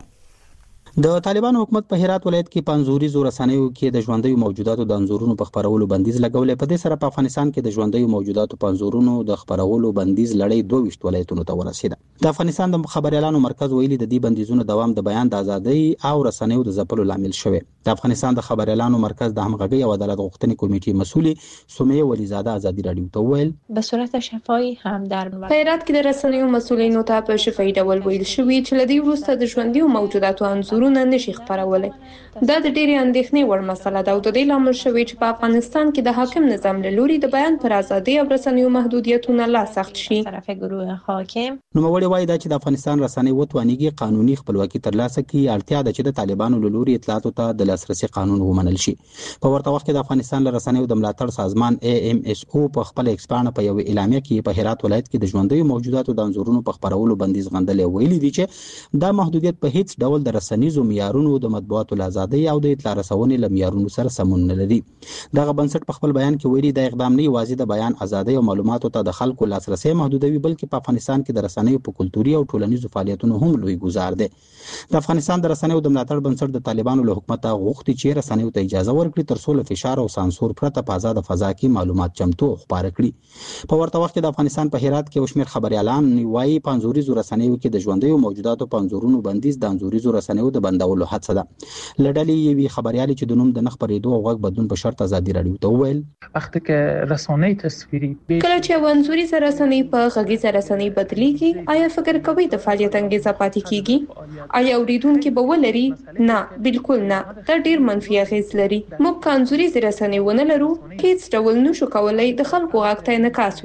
د طالبانو حکومت په هرات ولایت کې پنځوري زور رسنیو کې د ژوندۍ موجوداتو د انزورونو په خبرولو بندیز لګولې. په دې سره په افغانستان کې د ژوندۍ موجوداتو په انزورونو د خبرولو بندیز لړۍ 22 ولایتونو ته ورسیده. د افغانستان د خبريالانو مرکز ویلي د دې بندیزونو دوام د بیان د ازادۍ او رسنیو د ځپلو لامل شوی. د افغانستان د خبريالانو مرکز د همغږي او عدالت غوښتنې کمیټې مسولې سمیه ولیزاده ازادي رادیو ته ویل به صورت شفاهي هم در هرات کې د رسنیو مسولینو ته په شفاهي ډول ویل شوی چې لدی وروسته د ژوندۍ موجوداتو انزورونه نشي خبرولای. دا د ډېری اندېښنې وړ مسله ده او د دې لامل شوی چې په افغانستان کې د حاکم نظام له لوري د بیان پر ازادي او رسنیو محدودیتونه لا سخت شي. طرف گروه حاکم نوموړي وایي چې د افغانستان رسنۍ وتوانیږي قانوني خپلواکي ترلاسه کړي. اړتیا ده چې د طالبانو له لوري اطلاعاتو ته د لاسرسي قانون ومنل شي. په ورته وخت کې د افغانستان رسنیو د ملاتړ سازمان AMSO په خپل ایکسپانه په یو اعلامیه کې په هرات ولایت کې د ژوندۍ موجوداتو د انزورونو په خبرولو بندیز غندلې. ویلي دي چې دا محدودیت په هیڅ ډول د رسنیزو معیارونو د مطبوعاتو ازادۍ او د اطلاع رسونې له معیارونو سره سمون نه لري. دغه بنسټ په خپل بیان کې ویلي د اقدام نه یوازې د بیان ازادۍ او معلوماتو ته د خلکو لاسرسي محدودوي بلکې په افغانستان کې د رسنیو په کلتوري او ټولنیزو فعالیتونو هم لوی ګزار دی. د افغانستان د رسنیو د ملاتړ بنسټ د طالبانو له حکومت غوښتي چې رسنیو ته اجازه ورکړي تر څو له فشار او سانسور پرته په آزاد فضا کې معلومات چمتو او خپاره کړي. په ورته وخت کې د افغانستان په هرات کې وشمیر خبريالان وايي پنځوري زور رسنیو کې د ژوندۍ موجوداتو پنځورونو بندیز د انزوري زور رسنیو د بندولو هڅه ده. لړلې یوي خبريالي چې د نوم د نخبرېدو او غږ بدون په شرط ازادي رادیو ته ویل وخت کې رسنۍ تصویري کله چې ونزوري سره رسنۍ په غږیزه رسنۍ بدليږي آیا فکر کوي د فعالیت انګیزه پاتې کیږي؟ آیا اوریدونکو به ولري؟ نه بالکل نه. دا ډیر منفي اغیز لري. موږ کانزوري سره رسنۍ ونه لرو هیڅ ډول نشو کولای د خلکو غږ ته انعکاس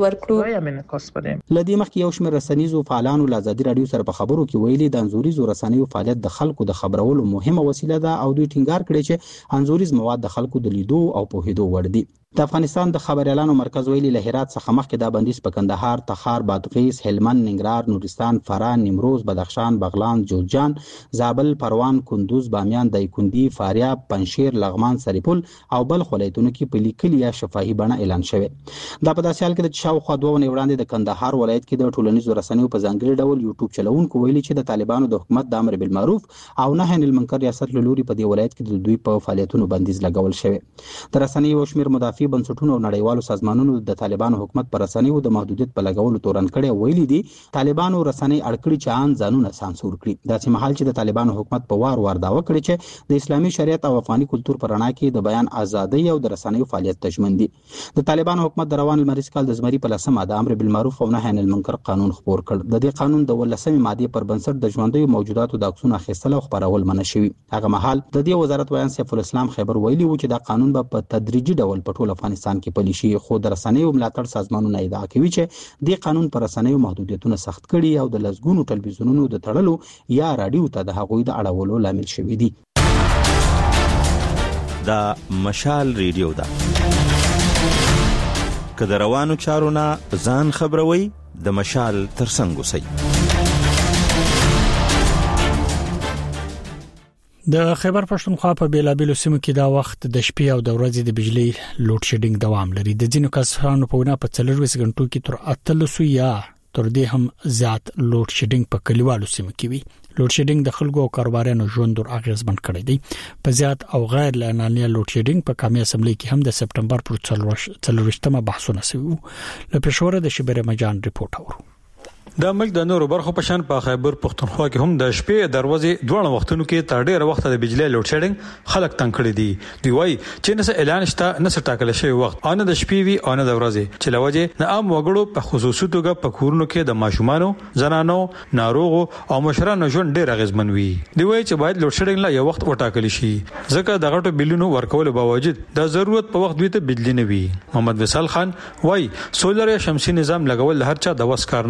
ورکړو. لدی مخکې یو شمېر رسنیزو فعالانو له ازادي رادیو سره په خبرو کې ویلي د انزوري رسنیو فعالیت د خلکو د خبرولو مهمه وسیله ده او دوی ټینګار کړی چې انزوريز مواد د خلکو د لیدو او پوهېدو وړ دي. د افغانستان د خبريالانو مرکز ویلي له هرات څخه مخکې دا بندیز په کندهار، تخار، بادغیس، هلمند، ننګرهار، نورستان، فراه، نیمروز، بدخشان، بغلان، جوزجان، زابل، پروان، کندوز، بامیان، دایکنډي، فاریاب، پنجشیر، لغمان، سرپل او بلخ ولایتونو کې په لیکلي یا شفاهي بڼه اعلان شوی. دا په داسې حال کې د شاوخوا 2 ونې وړاندې د کندهار ولایت کې د ټولنیزو رسنیو په ځانګړي ډول یوټیوب چلوونکو ویلي چې د طالبانو د حکومت د امر بالمعروف او نهي عن المنکر ریاست له لوري په دې ولایت کې د دوی په فعالیتونو بندیز لګول شوی. د رسنیو شمیر مدافع بنسټونو او نړیوالو سازمانونو د طالبانو حکومت پر رسنیو د محدودیت په لګولو تورن کړي. ویلي دي طالبانو رسنۍ اړکړي چې ان ځانونه سانسور کړي. د سیمهال چې د طالبانو حکومت په وار داوا کړي چې د اسلامي شریعت او افغاني کلتور پر رڼا کې د بیان ازادۍ او د رسنیو فعالیت تضمین دي. د طالبانو حکومت د روان المریز کال د زمري په لسمه د امر بالمعروف او نهي عن المنکر قانون خپور کړ. د دې قانون د 18مې ماده پر بنسټ د ژوندۍ موجوداتو د عکسونو اخیستل او خپرول منع شوی. هغه مهال د دې وزارت ویان سیف الاسلام خیبر ویلي و چې دا قانون په تدریجي ډول په ټول افغانستان کې پلی شي. خو د رسنیو ملاتړ سازمانونه ادعا کوي چې د قانون پر رسنیو محدودیتونه سخت کړي او د لزګونو ټلویزیونونو د تړلو یا رادیو ته د هغوی د اړولو لامل شوی دي. دا مشال ریډیو ده. که د روانو چارو نه ځان خبروي د مشال ترڅنګ اوسئ. د خیبر پښتونخوا په بیلابیلو سیمو کې دا وخت د شپې او د ورځې د بجلی لوډ شیډینګ دوام لري. د ځینو کسانو په ونه په 40 غنټو کې تر 800 یا تر دې هم زیات لوډ شیډینګ په کلیوالو سیمو کې وي. لوډ شیډینګ د خلکو او کاروبارانو ژوند ور اغیزمن کړی دی. په زیات او غیر اعلانیه لوډ شیډینګ په قومي اسمبلی کې هم د سپټمبر پر 24مه بحثونه شوي. له پېښور د شبیر مجان ریپورت اورو. د ملک د نورو برخو په شان په خیبر پښتونخوا کې هم د شپې دروازې دوه وختونو کې تر ډیره وخت د بجلی لوډ شیډینګ خلک تنګ کړي دي. دوی وایي چې نه اعلان شته نه ټاکل شوی وخت او نه د شپې وی او نه د ورځې چې لوجه نه عام وګړو په خصوصي توګه په کورونو کې د ماشومانو، زنانو، ناروغو او مشرانو ژوند ډیر اغیزمن وي. دوی وایي چې باید لوډ شیډینګ لا یو وخت وټاکل شي ځکه د غټو بلونو ورکول باوجود د ضرورت په وخت دوی ته بجلی نه وي. محمد وصال خان وایي سولر یا شمسي نظام لګول هر چا د وس کار نه دی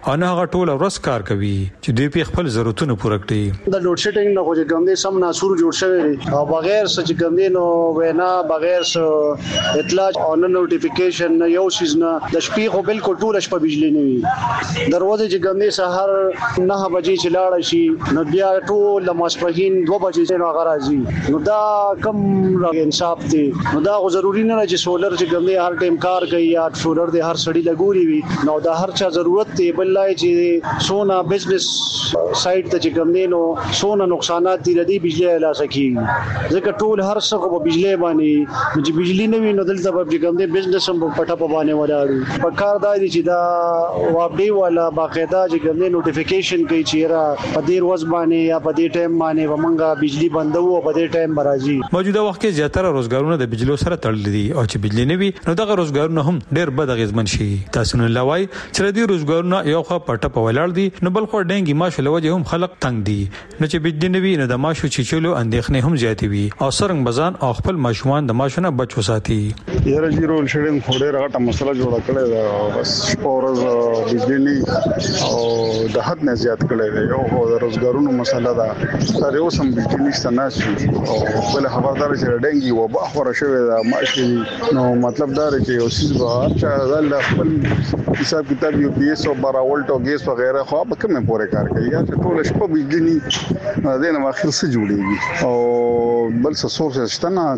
او نه هغه ټول ورځ کار کوي چې دوی په خپل ضرورتونو پوره کړي. د لوډ شیډینګ نه خو چې کوم دي سم ناسور جوړ شوی او بغیر څه کوم دي نو وینا بغیر څه اطلاع او نه نوټیفیکیشن نه یو شیز نه د شپې خو بالکل ټول شپه بجلی نه وي. دروازه چې کوم دي سحر 9 بجې چې لاړ شي نو بیا ټول د ماسپښین 2 بجې نه غراځي. نو دا کم انصاف دی. نو دا خو ضروری نه چې سولر چې کوم دي هر ټیم کار کوي یا سولر دی هر سړی لګوري وي نو دا هر چا ضرورت دی. بلای چې سونا بزنس سایت ته چې کوم دي نو سونا نقصانات دي ردی بجلی لا سکی ځکه ټول هر څه په بجلی باندې چې بجلی نه وي نو دلته په کوم دي بزنس هم پټه په باندې ولاړ. په کار دی چې دا واپډي ولا باقاعده چې کوم دي نوټیفیکیشن کوي چې را په دې ورځ باندې یا په دې ټایم باندې ومنګه بجلی بندو او په دې ټایم برازي. موجوده وخت کې زیاتره روزګارونه د بجلی سره تړلي دي او چې بجلی نه وي نو دغه روزګارونه هم ډېر بد اغیزمن شي. تاسو نه لوي چې د روزګارونه یو خوا پټه په ولاړ دي نو بل خو ډنګي ماشو لوجه هم خلک تنگ دي نو چې بجلی نه وي نو د ماشو چیچلو اندېښنې هم زیاتې وي او سرنګ بزان او خپل ماشومان د ماشونه بچو ساتي. یاره جیرو شډین خوړې راټه مسله جوړه کړې ده بس پورز بجلی او د حد نه زیات کړې ده. یو د روزګارونو مسله ده تر یو سم بجلی نشته نه شي او بل خبردار چې ډنګي و بخوره شوی ده ماشي نو مطلب دا چې یو سیس به هرچا د خپل حساب کتاب یو پی ایس او 12 ولټ او ګیس وغیرہ خو به کومه پوره کار کوي یا ټول شپه بجلی نه دینه اخر څه جوړیږي او بل څه سورس شته نه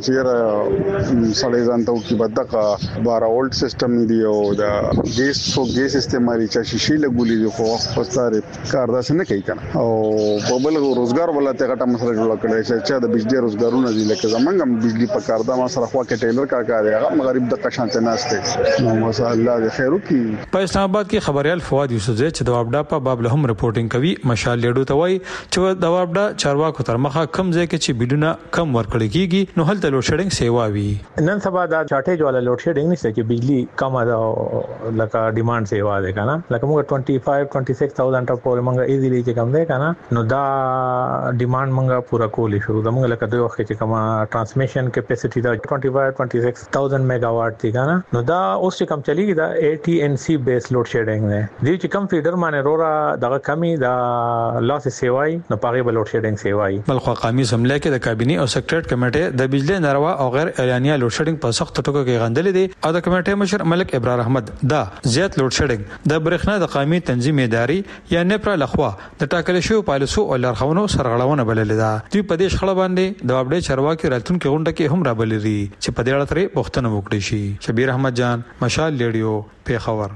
چې سړی ځانته کی بدقه 12 ولټ سیستم دی او دا ګیس استعمالي چې شیشې لګولې دي خو پستاره کار داس نه کوي کنه او په بل روزګار ولته غټه مسله جوړ کړی چې د بجلی روزګارونه دي لکه زمونږ بجلی په کار دا ما سره خوا کې ټیلر کار دی هغه غریب د قشانته ناشته نو مسا الله دې خیر وکړي. په اسلام آباد کې خبريال فواد یوسفزئی چې د وابډا په باب له هم رپورټینګ کوي مشال لیډو ته وایي چې د وابډا چارواکو تر مخه کم ځای کې چې بلونه کم ورکړي کیږي نو هلته لوډ شیډینګ سیوا وي. نن سبا دا چاټیج والا لوډ شیډینګ نشته چې بجلی کم ده لکه ډیماند سیوا ده کنه لکه موږ 25-26,000 ټاپ موږ ایزیلی چې کم ده کنه نو دا ډیماند موږ پورا کولی شو دا موږ لکه دوی وخت چې کومه ټرانسمیشن کیپاسټی دا 25-26,000 میگاواټ دی کنه نو دا اوس چې کم چلیږي دا AT&C بیس لوډ شیډینګ نه دی چې کم فیډر باندې رورا دغه کمی دا لاس سیوای نو پاغه لوډ شیډینګ سیوای. بلخو قومي سملې کې د کابینه او سیکریټریټ کمیټه د بجلی ناروا او غیر اعلانیه لوډ شیډینګ په سخت ټکو کې غندل دي او د کمیټې مشر ملک ابرار احمد دا زیات لوډ شیډینګ د برېښنا د قومي تنظیم اداري یا نپرا لخوا د ټاکل شوی پالیسو او لارښوونو سرغړونه بللې ده. دوی په دې شخړه باندې د وابډې چارواکي راتلونکو غونډه کې هم رابلري چې په دې اړه ترې پوښتنه وکړي شي. شبیر احمد جان مشال لیډیو پیښور.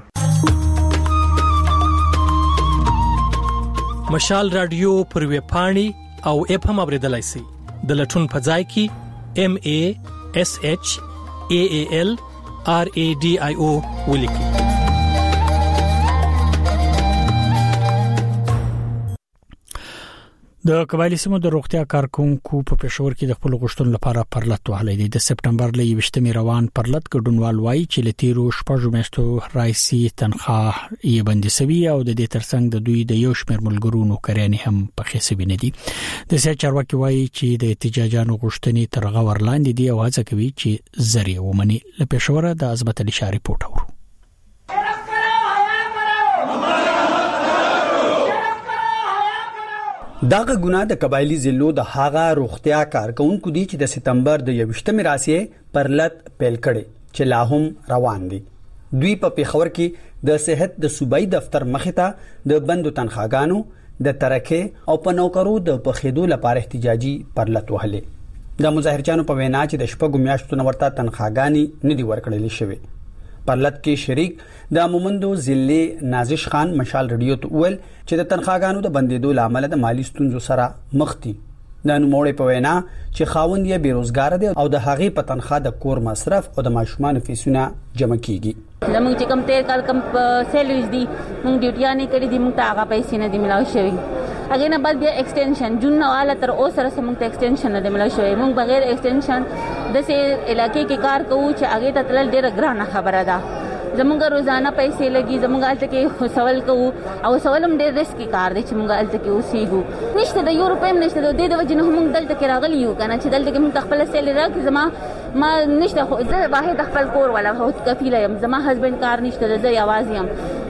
مشال رادیو پر ویب پاڼې او اپ هم اوریدلای شئ. د لټون په ځای کې MASHALRADIO ولیکئ. د قبایلی سیمو د روغتیا کارکونکو په پېښور کې د خپل غوښتنو لپاره پرلط وهلې دي. د سپټمبر ل 28 روان پرلط ګډونوال وایي چې لتیرو شپږ میاشتو رئیسي تنخواه یې بندسوي او د دې ترڅنګ د دوی د یو شمېر ملګرو نوکرانې هم په خېسبي نه دي. د سیاست چارواکي وایي چې د احتجاجانو غوښتنې تر غور لاندې دي او هڅه کوي چې ذریعہ ومني. له پېښور د عظمت علي شاه ریپورت اورو. داغه ګناه د قبایلی ضلعو د هاغه روغتیا کارکونکو دي چې د سپتمبر د 28 راسیه پرلط پیل کړي چې لا هم روان دي. دوی په پیښور کې د صحت د صوبایي دفتر مخې ته د بندو تنخواګانو د ترکه او په نوکرو د پخېدو لپاره احتجاجي پرلط وهلې. د مظاهرچانو په وینا چې د شپږ میاشتو نورته تنخواګانی نه دي ورکړل شوی. پرلط کې شریک د مومندو ضلع نازش خان مشال رادیو ته ویل چې د تنخواګانو د بندیدو لامل د مالی ستونزو سره مخ دي. د نوموړې په وینا چې خاوند یې بیروزګار دی او د هغې په تنخواه د کور مصرف او د ماشومان فیسونه جمع کیږي. زموږ چې کم تیر کال کم سیلریز دي موږ ډیوټیا نه کړې دي موږ ته هغه پیسې نه دي ملاو شوي. هغه نه بعد بیا ایکسټنشن جون نه والا تر اوسه سره موږ ته ایکسټنشن نه ملاو شوي. موږ بغیر ایکسټنشن د سه علاقې کې کار کوو چې هغه ته تل ډیره ګرانه خبره ده. زموږ روزانه پیسې لګي زموږ الته کې سوال کوو او سوالم ډېر ریسکی کار دی چې موږ الته کې اوسېږو. نشته د یورپ هم نشته د دې د وجې نه موږ دلته کې راغلي یو کنه چې دلته کې موږ خپل سیلری راکړي. ما نشته خو زه واحد خپل کور ولا هو کفیله یم. زما هسبند کار نشته زه یوازې یم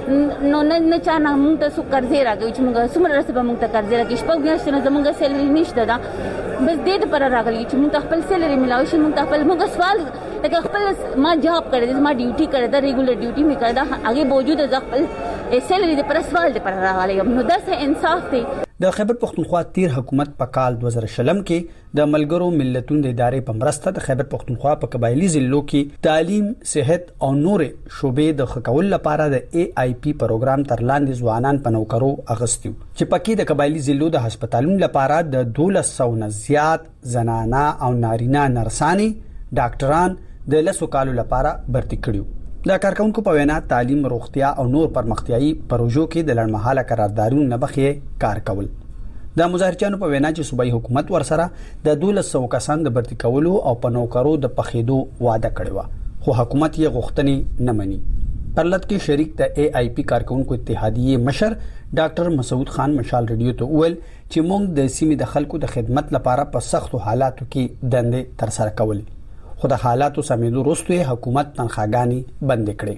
نو نه چانه مونږ ته څو قرضې راکوي چې مونږ څومره رسې به مونږ ته قرضې راکوي شپږ میاشتې نه زمونږ سیلري نشته ده بس دې دپاره راغلي چې مونږ ته خپل سیلري ملاوي شي مونږ ته خپل مونږ سوال لکه خپل ما جاب کړی دی ما ډیوټي کړی ده ریګولر ډیوټي مې کړی ده هغې باوجود زه خپل سیلري دپاره سوال دپاره راغلی یم نو داسې انصاف دی د خیبر پختونخوا تیر حکومت په کال 2020 کې د ملګرو ملتونو د ادارې په مرسته د خیبر پختونخوا په قبایلی ضلعو کې تعلیم، صحت او نور شوبې د خکول لپاره د AIP پروګرام تر لاندې ځوانان په نوکرو اغستیو چې پکې د قبایلی ضلعو د هسپتالونو لپاره د 1200 نه زیات زنانه او نارینه نرسانی ډاکټران د لسو کالو لپاره برتي کړیو د کارکونکو په وینا تعلیم، روغتیا او نور پرمختیایي پروژو کې د لړمحاله قراردادونو نه بخې کار کول. د مظاهرچیانو په وینا چې صوبایي حکومت ورسره د 1200 کسان د برتي کولو او په نوکرو د پخېدو وعده کړې و خو حکومت یې غوښتنې نه مني. پرلط کې شریک د AIP کارکونکو اتحادیې مشر ډاکټر مسعود خان مشال ریډیو ته وویل چې موږ د سیمې د خلکو د خدمت لپاره په سختو حالاتو کې دندې ترسره کولې خو د حالاتو سمېدو وروسته حکومت تنخواګانې بند کړې.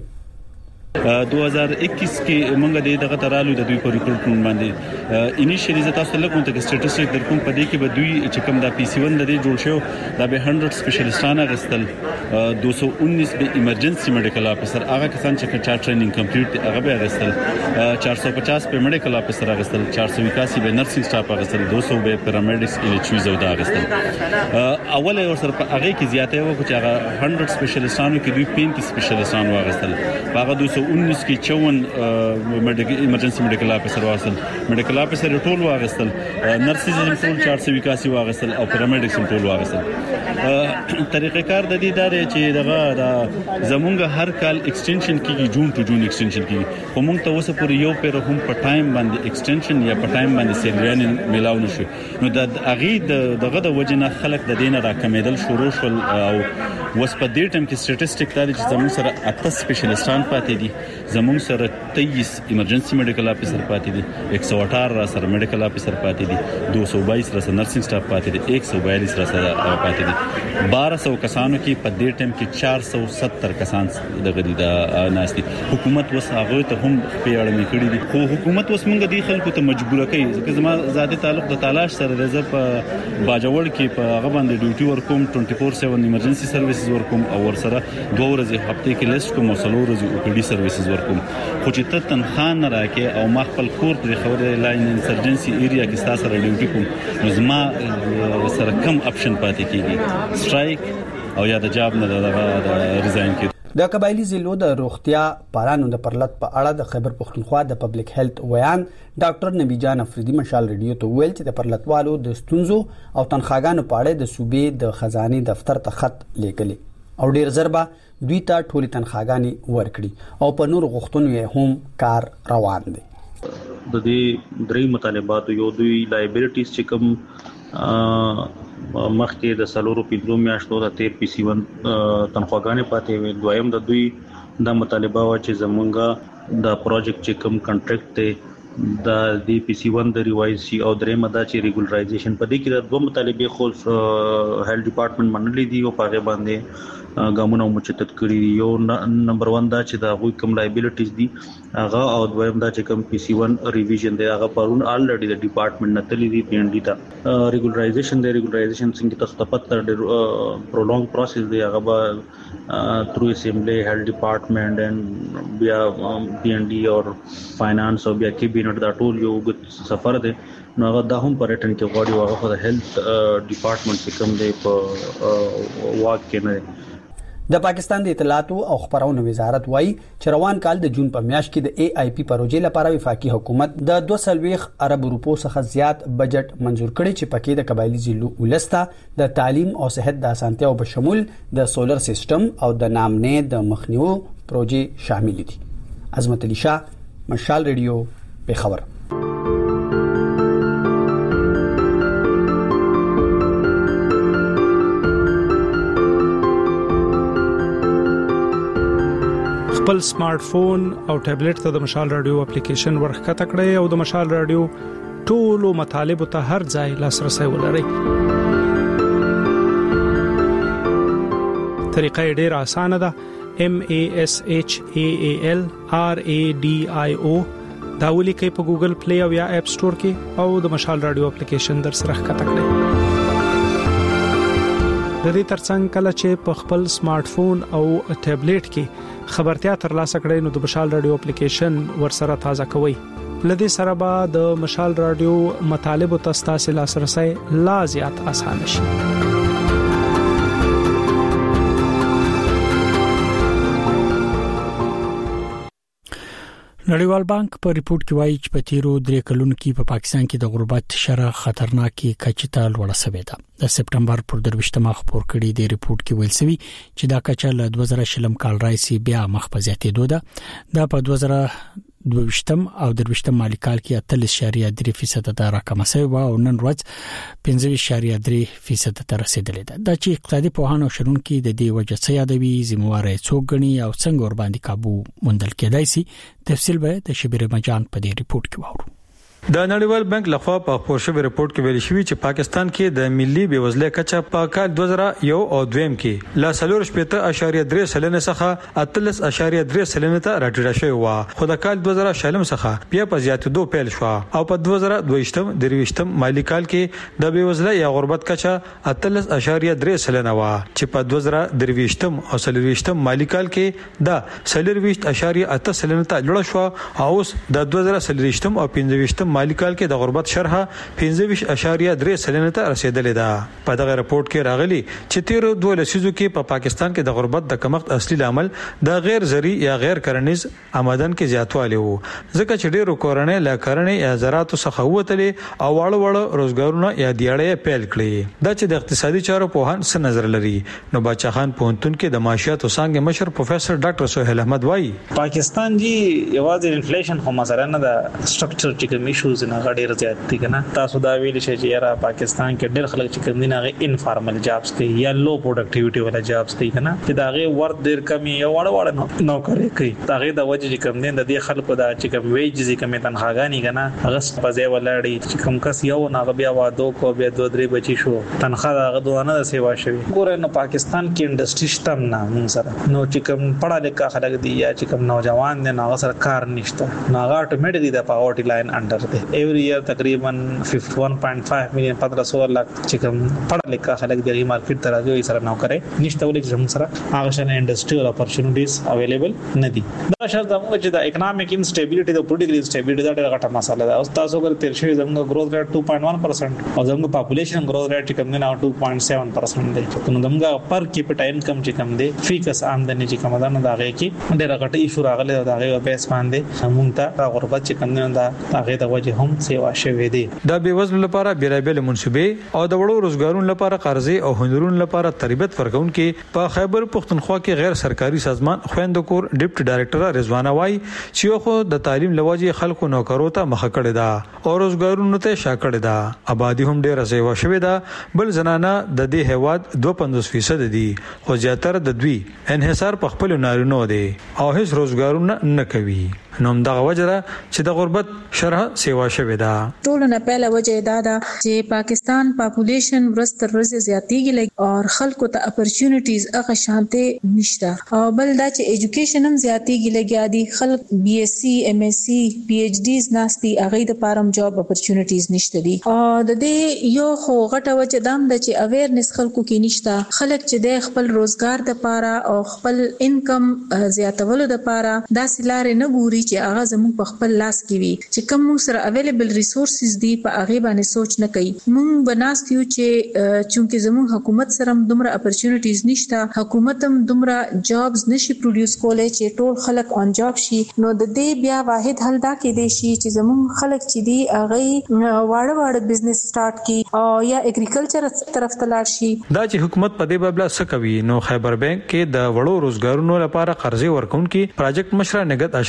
2021 کې موږ دغه ترالو د دوی په ریکروټمنټ باندې انیشلی ز تاسو له کوم ته سټټیسټیک درکوم په دې کې به دوی چې کوم د PC1 د دې جوړ شو دا به 100 سپیشلیستانه غستل 219 به ایمرجنسي میډیکل افیسر هغه کسان چې چا ټریننګ کمپلیټ هغه به غستل 450 به میډیکل افیسر غستل 481 به نرسینګ سټاف غستل 200 به پیرامیډکس الیچویز او دا غستل اوله ور سره هغه کې زیاته و چې هغه 100 سپیشلیستانو کې دوی 35 سپیشلیستان واغستل هغه 219 کې 54 ایمرجنسي میډیکل افیسر واغستل میډیکل افیسر ټول واغستل نرسز ټول 481 واغستل او پیرامیډکس ټول واغستل. طریقې کار د دې داري چې دغه زمونږ هر کال ایکسټنشن کیږي جون ټو جون ایکسټنشن کیږي خو موږ ته اوسه پورې یو پیر هم په ټایم باندې ایکسټنشن یا په ټایم باندې سیلریان ملاو نشو نو د اغه دغه د وجنه خلک د دینه راکمېدل شروع شول او وس په دې ټیم کې سټټیسټیک دا چې زموږ سره 8 سپیشلیستان پاتې دي زموږ سره 23 ایمرجنسي میډیکل افیسر پاتې دي 118 را سره میډیکل افیسر پاتې دي 222 را سره نرسینګ سټاف پاتې دي 142 را سره پاتې دي 1200 کسانو کې په دې ټیم کې 470 کسان د غدي د ناشتي حکومت وساغه ته هم پیاړه کړې دي خو حکومت وس موږ د خلکو ته مجبور کوي ځکه زما ذاتي تعلق د تلاش سره د زپ باجوړ کې په هغه باندې ډیوټي ورکوم 24/7 ایمرجنسي سرویسز ورکوم او ور سره 2 ورځې هفته کې لیست کوم او 3 ورځې OPD سرویسز ورکوم خو چې ته تنخواه نه راکې او ما خپل کور پر خبره لاین انسرجنسي ایریا کې تاسو سره ډیوټي کوم نو زما سره کم اپشن پاتې کیږي سټرایک او یا د جاب نه د ریزاین کې. د قبایلی ضلعو د روغتیا پالانو د پرلط په اړه د خیبر پختونخوا د پبلک هیلث ویان ډاکټر نبی جان افریدی مشال ریډیو ته ویل چې د پرلطوالو د ستونزو او تنخواګانو په اړه د صوبې د خزاني دفتر ته خط لیکلی او ډیر ضربه دوی ته ټولي تنخواګانې ورکړي او په نور غوښتنو یې هم کار روان دی. د دې درې مطالبات یو دوی لایبیلیټیز چې کوم مخکې د سلورو پینځو میاشتو د تیر PC1 تنخواګانې پاتې وي دویم د دوی د مطالبه وا چې زمونږه د پروجیکټ چې کوم کنټریکټ ته د PC1 د ریوایز شي او درې مدا چې ریګولرایزیشن په دې کې د دوه مطالبه خو هیلث ډپارټمنټ منلې دي او په باندې ګامونه مچتت کړی یو نمبر 1 دا چې د غوي کوم لایبیلیټیز دي هغه او دویم دا چې کوم PC1 ریویژن دی هغه پرون الریډي د ډپارټمنټ نتلې دي PND ته ریګولرایزیشن څنګه تاسو ته پته پرولونګ پروسس دی هغه به تھرو اسمبلی هیلث ډپارټمنټ ان بیا PND او فاینانس او بیا کیبینټ دا ټول یو سفر دی نو هغه د هم پرټن کې غوړي هغه د هیلث ډپارټمنټ چې کوم دی په واک کې نه. د پاکستان د اطلاعات او خبرونو وزارت وایي چې روان کال د جون په میاشت کې د AIP پروژې لپاره وفاقي حکومت د 240 ارب روپو څخه زیات بجټ منزور کړی چې پکې د قبایلی ضلعو ولسته د تعلیم او صحت د اسانتیاو په شمول د سولر سیستم او د نامنې د مخنیوي پروژې شامل دي. عظمت علي شاه مشال ریډیو په خبر. خپل سمارټ فون او ټابلیټ ته د مشال رادیو اپلیکیشن ورخته کړئ او د مشال رادیو ټولو مطالب ته هر ځای لاسرسي ولرئ. طریقه ډیره اسانه ده. MASHAALRADIO دا ولیکئ په ګوګل پلی او یا اپ سٹور کې او د مشال رادیو اپلیکیشن در سره ښکته کړئ. د دې ترڅنګ کله چې په خپل سمارټ فون او ټابلیټ کې خبرتیا ترلاسه کړئ نو د مشال رادیو اپلیکیشن ورسره تازه کوئ. لدې سره به د مشال رادیو مطالب او تاسو لاسرسي لا زیات آسان شي. نړیوال بانک په ریپورت کې وایي چې په تیرو 3 کلونو کې په پاکستان کې د غربت شرح خطرناکي کچه ته لوړه شوې ده. د سپټمبر پر 23مه خبر کړي د ریپورت کې ویل شوی چې دا کچه له 2000 کال راځي بیا مخ په زیاتېدو ده. دا په 2022 او 23 مالی کال کې 3.3% ته راکمه شوی او نن ورځ 5.3% ته رسیدلې ده. دا چې اقتصادي پوهانو شرونکو د دې وجه څه یادوي زمواره څوک غني او څنګه ور باندې काबू موندل کېدای شي. تفصیل به د شبیر مجان په دې ریپورت کې وورو. د نړیوال بانک لخوا په خپور شوی ریپورت کې ویل شوی چې پاکستان کې د ملي بیوزلۍ کچه په کال 2001 او 2 کې لا 4.3% څخه 13.3% ته راټیټه شوی و. خو د کال 2000 څخه بیا په زیاتېدو پیل شو او په 2022 مالی کال کې د بیوزلۍ یا غربت کچه 13.3% و چې په 2023 او 2024 مالی کال کې دا 4.8% ته لوړ شو او اوس د 2023 او 2025 مالی کال کې د غربت شرح 15.3% ته رسیدلې ده. په دغه رپورت کې راغلي چې تیر 2 لسیزو کې په پاکستان کې د غربت د کمښت اصلي عامل د غیر زرعي یا غیر کرنیز آمدن کې زیاتوالی وو ځکه چې ډېر کورنۍ لا کرنې یا زراعت څخه وتلې او واړه روزګارونه یا دیاړې پیل کړې. دا چې د اقتصادي چارو په هان څه نظر لري نو باچا خان پونتون کې د معاشيات او څنګه مشر پروفیسور ډاکټر سہیل احمد وایي پاکستان جی یوازې انفلیشن هم مثلا نه د سټرکچر چې کوم ایشوز نه غډیر زیات دي کنه. تاسو دا ویل شئ چې یاره پاکستان کې ډېر خلک چې کوم دي نه انفارمل جابز کوي یا لو پروډکټیویټي والا جابز کوي کنه چې دا غي ورته ډېر کمی یا وړ نوکری کوي. دا غي د وجه چې کوم دي د دې خلکو دا چې کوم ویجز کوم تنخواګانی کنه هغه په ځای ولاړی چې کوم کس یو نه بیا وادو کو بیا 2-3 بچی شو تنخواه هغه دوه نه سیوا شوی. ګوره نو پاکستان کې انډستری شتم نه مونږ سره نو چې کوم پړه لیکه خلک دي یا چې کوم نوجوان دي نو هغه سره کار نشته نو هغه اتوماتیکلی د پاورټی لاین انډر دی. ایوری ایئر تقریبا 51.5 میلیون 1500 لک چې کوم پړه لیکه خلک د مارکیټ ته راځي سره نو کوي نشته ولې چې موږ سره هغه شنه انډستریال اپورچونټیز اویلیبل نه دي. دا شرط موږ چې د اکونومیک انسټیبিলিټي د پولیټیکل انسټیبিলিټي دا ډېر غټه مسله ده. اوس تاسو ګر تیر شوی زموږ گروث ریټ 2.1% او زموږ پاپولیشن گروث ریټ چې کوم نه 2.7% دی. نو زموږ پر کیپټا انکم چې کوم دی فیکس آمدنی چې کوم ده نه دا غي کې ډېر غټه ایشو راغله دا غي په بیس باندې موږ ته غربت چې کوم نه دا هغه د وجه هم سیوا شوی دی. د بیوزلو لپاره بیرابل منصوبې او د وړو روزګارونو لپاره قرضې او هنرونو لپاره تربیت ورکونکي په خیبر پختونخوا کې غیر سرکاري سازمان خويندکور ډیپټي ډایریکټر رضوانه وای چې خو د تعلیم لوجه خلکو نوکرو ته مخ کړی دا او روزګارونو ته شاکړی دا. آبادی هم ډیره سیوا شوی دا. بل زنانه د دې هواد 52% دي خو زیاتره د دوی انحصار په خپل نارینو دي او هیڅ روزګارونه نه کوي. نوم دغه وجره چې د غربت شرح سیوا شوی دا. ټول نه پهله وجه دا ده چې پاکستان پاپولیشن ورستر ورځ زیاتیږي او خلکو ته اپورچونټیز هغه شانته نشته او بل دا چې ایجوکیشن هم زیاتیږي لګیا دي خلک بي اس سي ام اس سي پی ایچ ډیز ناشتي هغه د پارم جاب اپورچونټیز نشته دي او د دې یو خو غټه وجه دام ده چې اویرنس خلکو کې نشته. خلک چې د خپل روزګار د پاره او خپل انکم زیاتولو د پاره داسې لارې نه ګوري چې هغه زموږ په خپل لاس کې وي چې کوم سره اویلیبل ریسورسز دي په هغه باندې سوچ نه کوي. موږ بناستیو چې چونکه زموږ حکومت سره دومره اپورچونټیز نشته حکومت هم دومره جابز نشي پروډوس کولای چې ټول خلک اون جاب شي. نو د دې بیا واحد حل دا کې دی چې زموږ خلک چې دي هغه واړه بزنس سٹارټ کی او یا اګریکلچر طرف ته لاړ شي. دا چې حکومت په دې بابل څه کوي نو خیبر بانک کې د وړو روزګارونو لپاره قرضې ورکونکي پروجیکټ مشر نګد اشرف په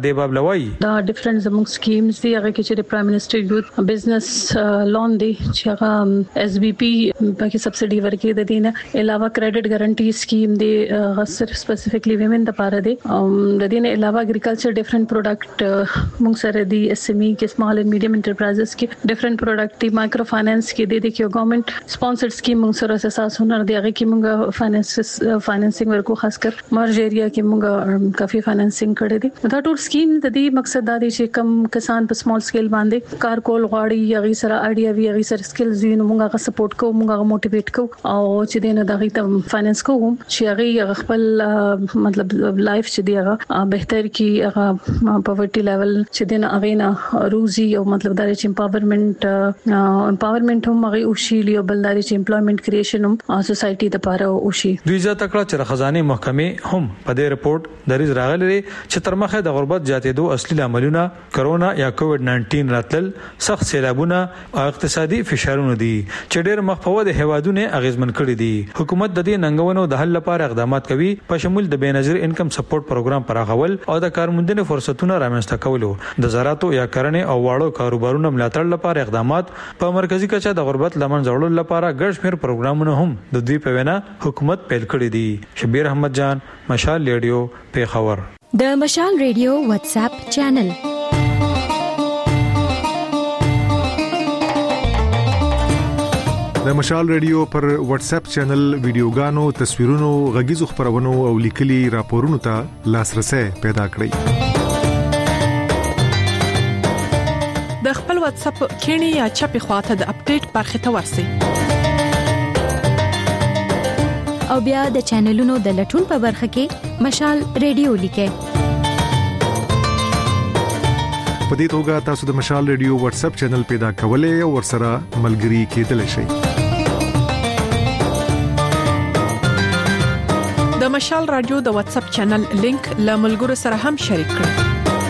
فاتح بابلوي دا ډیفرنٹ زموږ سکیمز دی هغه کې چې د پرایم منسٹر یوث بزنس لون دی چې هغه اس بي پی پکې سبسيډي ورکړي د دینه علاوه کریډټ ګارانټي سکیم دی غسر سپیسیفیکلی ویمن د پاره دی د دینه علاوه اګریکلچر ډیفرنٹ پروډکټ موږ سره دی اس ام ای کې سمال اینڈ میډیم انټرپرایزز کې ډیفرنٹ پروډکټ دی مایکرو فینانس کې دی چې ګورنمنت سپانسرډ سکیم موږ سره اساس هنر دی هغه کې موږ فاینانسینګ ورکو خاص کر مرج ایریا کې موږ کافي فاینانسینګ کړی دی دا ټول سکیم د دې مقصد دا دی چې کم کسان په سمال سکیل باندې کار کول غواړي یا غي سره اړیا وی غي سره سکلز وي نو موږ هغه سپورټ کوو موږ هغه موټیویټ کوو او چې دینه دغه ته فاینانس کوو چې هغه خپل مطلب لایف چې دی هغه بهتر کی هغه پاورټي لیول چې دینه هغه نه روزي او مطلب دا چې امپاورمنت هم هغه او شی لیو بلداري چې امپلویمنت کریشن هم سوسايټي د پاره او شی دوی ځا تکړه چې خزانه محکمه هم په دې رپورت دریز راغلي چې تر مخه د غربت زیاتېدو اصلي عاملونه کرونا یا کووډ 19 راتل سخت سیلابونه او اقتصادي فشارونه دي چې ډېر مخفوض هوادونه اغیزمن کړی دي حکومت د دې ننګونو د حل لپاره اقدامات کوي په شمول د بینظیر انکم سپورټ پروګرام پراخول او د کارموندنې فرصتونه رامنځته کولو د زراعتو یا کرنې او واړو کاروبارونو ملاتړ لپاره اقدامات په مرکزی کچه د غربت لمن ځوړلو لپاره ګډ شمیر پروګرامونه هم د دوی په وینا حکومت پیل کړی دي شبیر احمد جان مشال ریډیو پیښور د مشال ریډیو واتس اپ چینل د مشال ریډیو پر واتس اپ چینل ویډیوګانو تصویرونو غږیزو خبرونو او لیکلي راپورونو ته لاسرسي پیدا کړئ د خپل واتس اپ کینی یا چپی خواته د اپډیټ برخه ته ورسئ او بیا د چینلونو د لټون په برخه کې مشال ریډیو لیکئ په دې توګه تاسو د مشال ریډیو واتس اپ چینل پیدا کولای او ورسره ملګري کېدلی شئ د مشال رادیو د واتس اپ چینل لینک له ملګرو سره هم شریک کړئ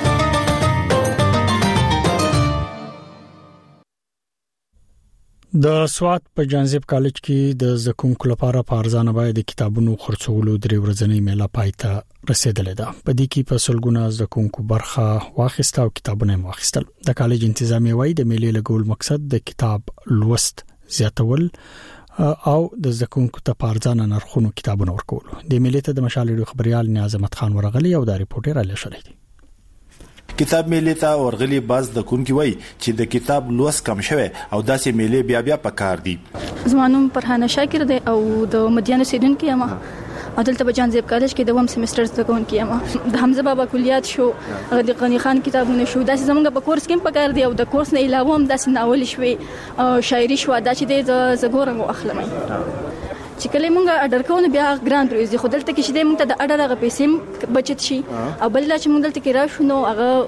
د سوات په جانزیب کالج کې د زکونکو لپاره په ارزانه باندې د کتابونو خرڅولو درې ورځنۍ میله پایته رسیدلې ده په دې کې په سلګونه زکونکو برخه واخیسته او کتابونه واخیستل د کالج انتظامی وایي د میلې لګول مقصد د کتاب لوست زیاتول او د زکونکو ته په ارزانه نرخونو کتابونه ورکول د میلې ته د مشال ریډیو خبريال نیاز احمد خان ورغلی او د ریپورټر علی شریف کتاب میلې ته ورغلي باز د کونکي وای چې د کتاب لوست کم شوه او داسې میلې بیا پکار دي زمانوم پرهانه شاکر دی او د مدیانه سیدونکو یم عدالت په جانزیب کالج کې دوم سیمستر زده کوونکی یم د حمزه بابا کلیات شو د غنی خان کتابونه شو داسې زمونږ په کورس کې پکار دی او د کورس نه علاوه هم داسې ناول شوي شاعري شو دا چې د زګورم اخلمای چې کله مونږه اډر کوو بیا ګران پریز خو دلته کې شته مونږ ته د اډر غ پیسې بچت شي او بل چې مونږ دلته کې راشو نو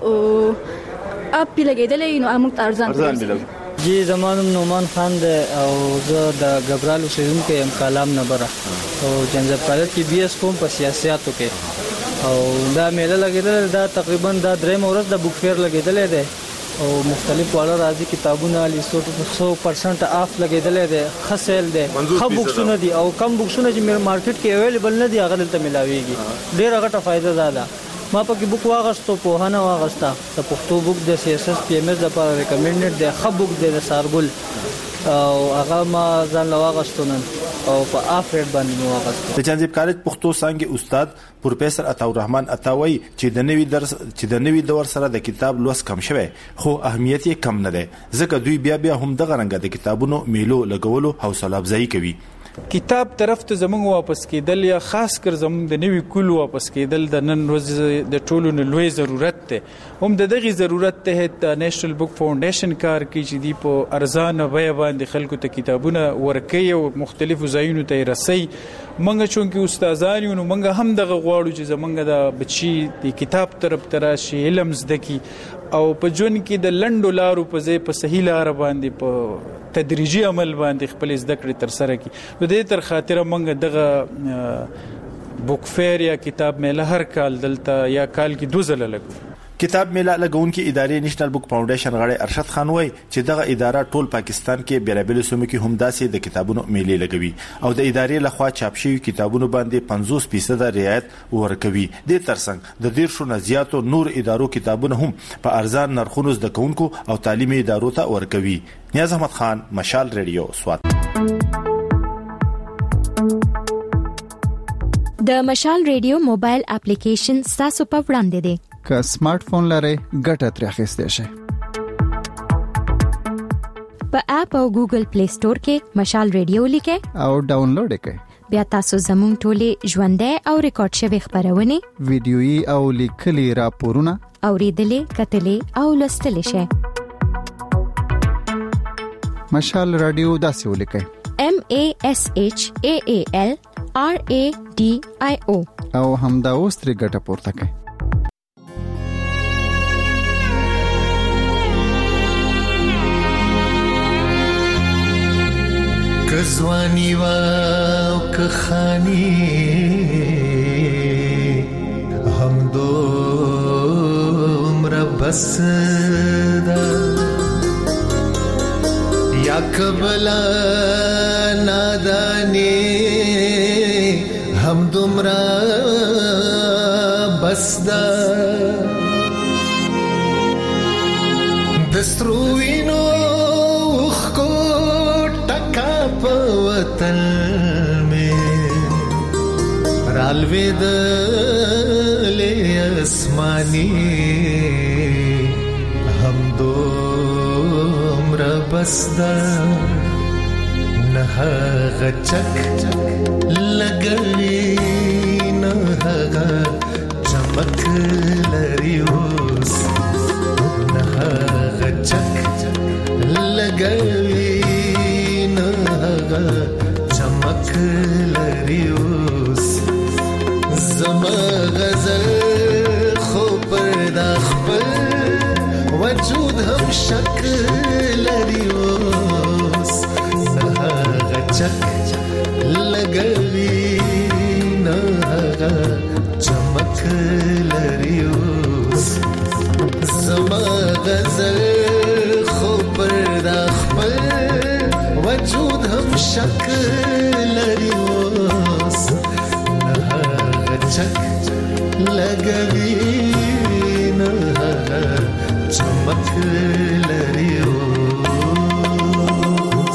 هغه اپ لګیدلې نو موږ ارزان جی زمانم نومان خان ده او زه د غبرال اوسیدونکو یم کلام نبره او جنزب کالج کې بي اس کوم په سیاستو کې او دا میله لګیدل دا تقریبا دا درې مورز د بوک فیر لګیدل دی او مختلف واړه راځي کتابونه لیستو 100% اف لګیدلې ده خسل ده خو بوکسونه دي او کم بوکسونه چې مارکیټ کې اویلیبل نه دي هغه دلته ملاويږي ډېر هغه فائدہ ده ما په کې بوک واغستو په هانه واغستا د پښتو بوک د سی اس اس پی ام اس لپاره ریکمندډ ده خو بوک د سارګل او هغه ما ځان لواغستونن او په افریډ باندې واغست د جانزیب کالج پښتو څنګه استاد پروفیسور عطاء الرحمن عطاوي چې د نوي دور سره د کتاب لوست کم شوه خو اهمیت یې کم نه ده ځکه دوی بیا هم د غرنګ د کتابونو میلو لګولو حوصله افزایی کوي کتاب طرف ته زمونږ واپس کېدل یا خاص کر زمونږ د نوي کول واپس کېدل د نن ورځ د ټولو نه لوی ضرورت ته هم د دغه ضرورت ته د نېشنل بوک فاونډیشن کار کوي چې دی په ارزانه بیه باندې خلکو ته کتابونه ورکوي او مختلفو ځایونو ته رسي منګه چونکه استادان یو منګه هم دغه غواړو چې زمونږ د بچي د کتاب طرف تر شي علم زده کی او په جون کې د لندو لارو په ځای په صحیح لار باندې په تدریجي عمل باندې خپل زده کړې تر سره کی نو د تر خاطر منګه دغه بوک فیر یا کتاب میله هر کال دلته یا کال کې 2 ځله لګو کتاب میله لګونکي ادارې نېشنل بک فاونډیشن غړی ارشد خان وایي چې دغه اداره ټول پاکستان کې بیلابل سیمو کې هم داسې د کتابونو میلې لګوي او د ادارې لخوا چاپ شوی کتابونو باندې 50% رعایت ورکوي. د ترڅنګ د 150 نه زیاتو نور ادارو کتابونه هم په ارزان نرخونو زده کوونکو او تعلیمي ادارو ته ورکوي. نیاز احمد خان، مشال ریډیو، سوات. د مشال ریډیو موبایل اپلیکیشن تاسو په وړاندې دی. که سمارټ فون لرئ ګټه ترې اخیستئ شئ. په اپ او ګوګل پلی سٹور کې مشال ریډیو لیکئ او ډاونلوډ کړئ. بیا تاسو زموږ ټولې ژوندۍ او ریکارډ شوی خبرونه، ویډیويي او لیکلي راپورونه اوریدلې، کتلې او لوستلې شئ. مشال رادیو داسې ولیکئ: MASHAALRADIO او همدا اوس ترې ګټه پورته کړئ. کزوانی و کخانی هم دو عمر بس دا یا کبلا نادانی هم دومرا بس دا دستروینو وطن میں رالوید لے اسمانی ہم دو عمر بسدا نہ غچک لگوی نہ چمک لریوس نہ غچک لگوی چمک لریوس زما غزل خو پردا خپل وجود هم شک لریوس نه غچک لګوي نه چمک لریوس زما غزل خو پردا خپل وجود هم شک لریوس نه غچک لګوي نه چمک لریوس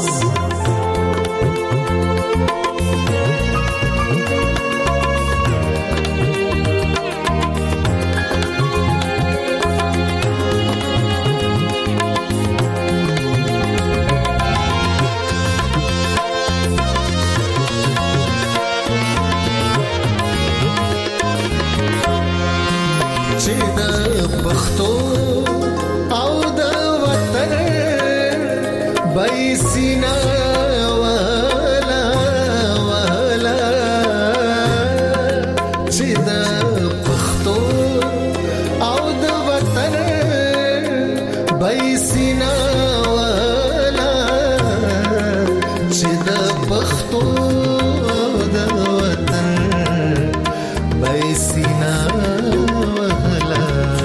سینا والا والا چې د پښتو او د وطن بای سینا والا چې د پښتو د وطن بای سینا والا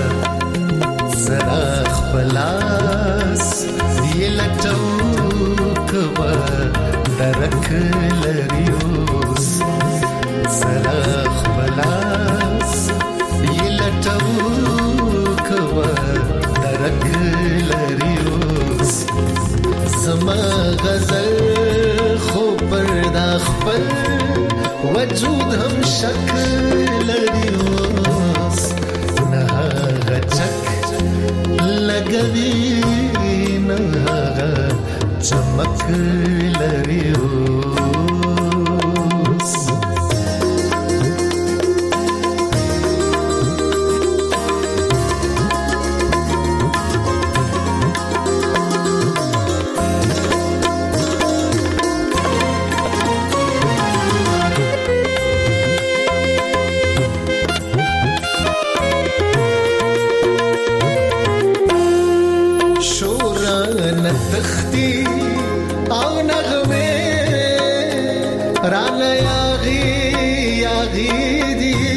زرا خلاص دی لټو درک لریوس سلاخ بلاس یلټو کوا درک لریوس زما غزل خو پردا خپل وجود هم شک لریوس نه غچک لګوي نه چمک لریوس تختی او نغمه رانا یاغی یاغی دی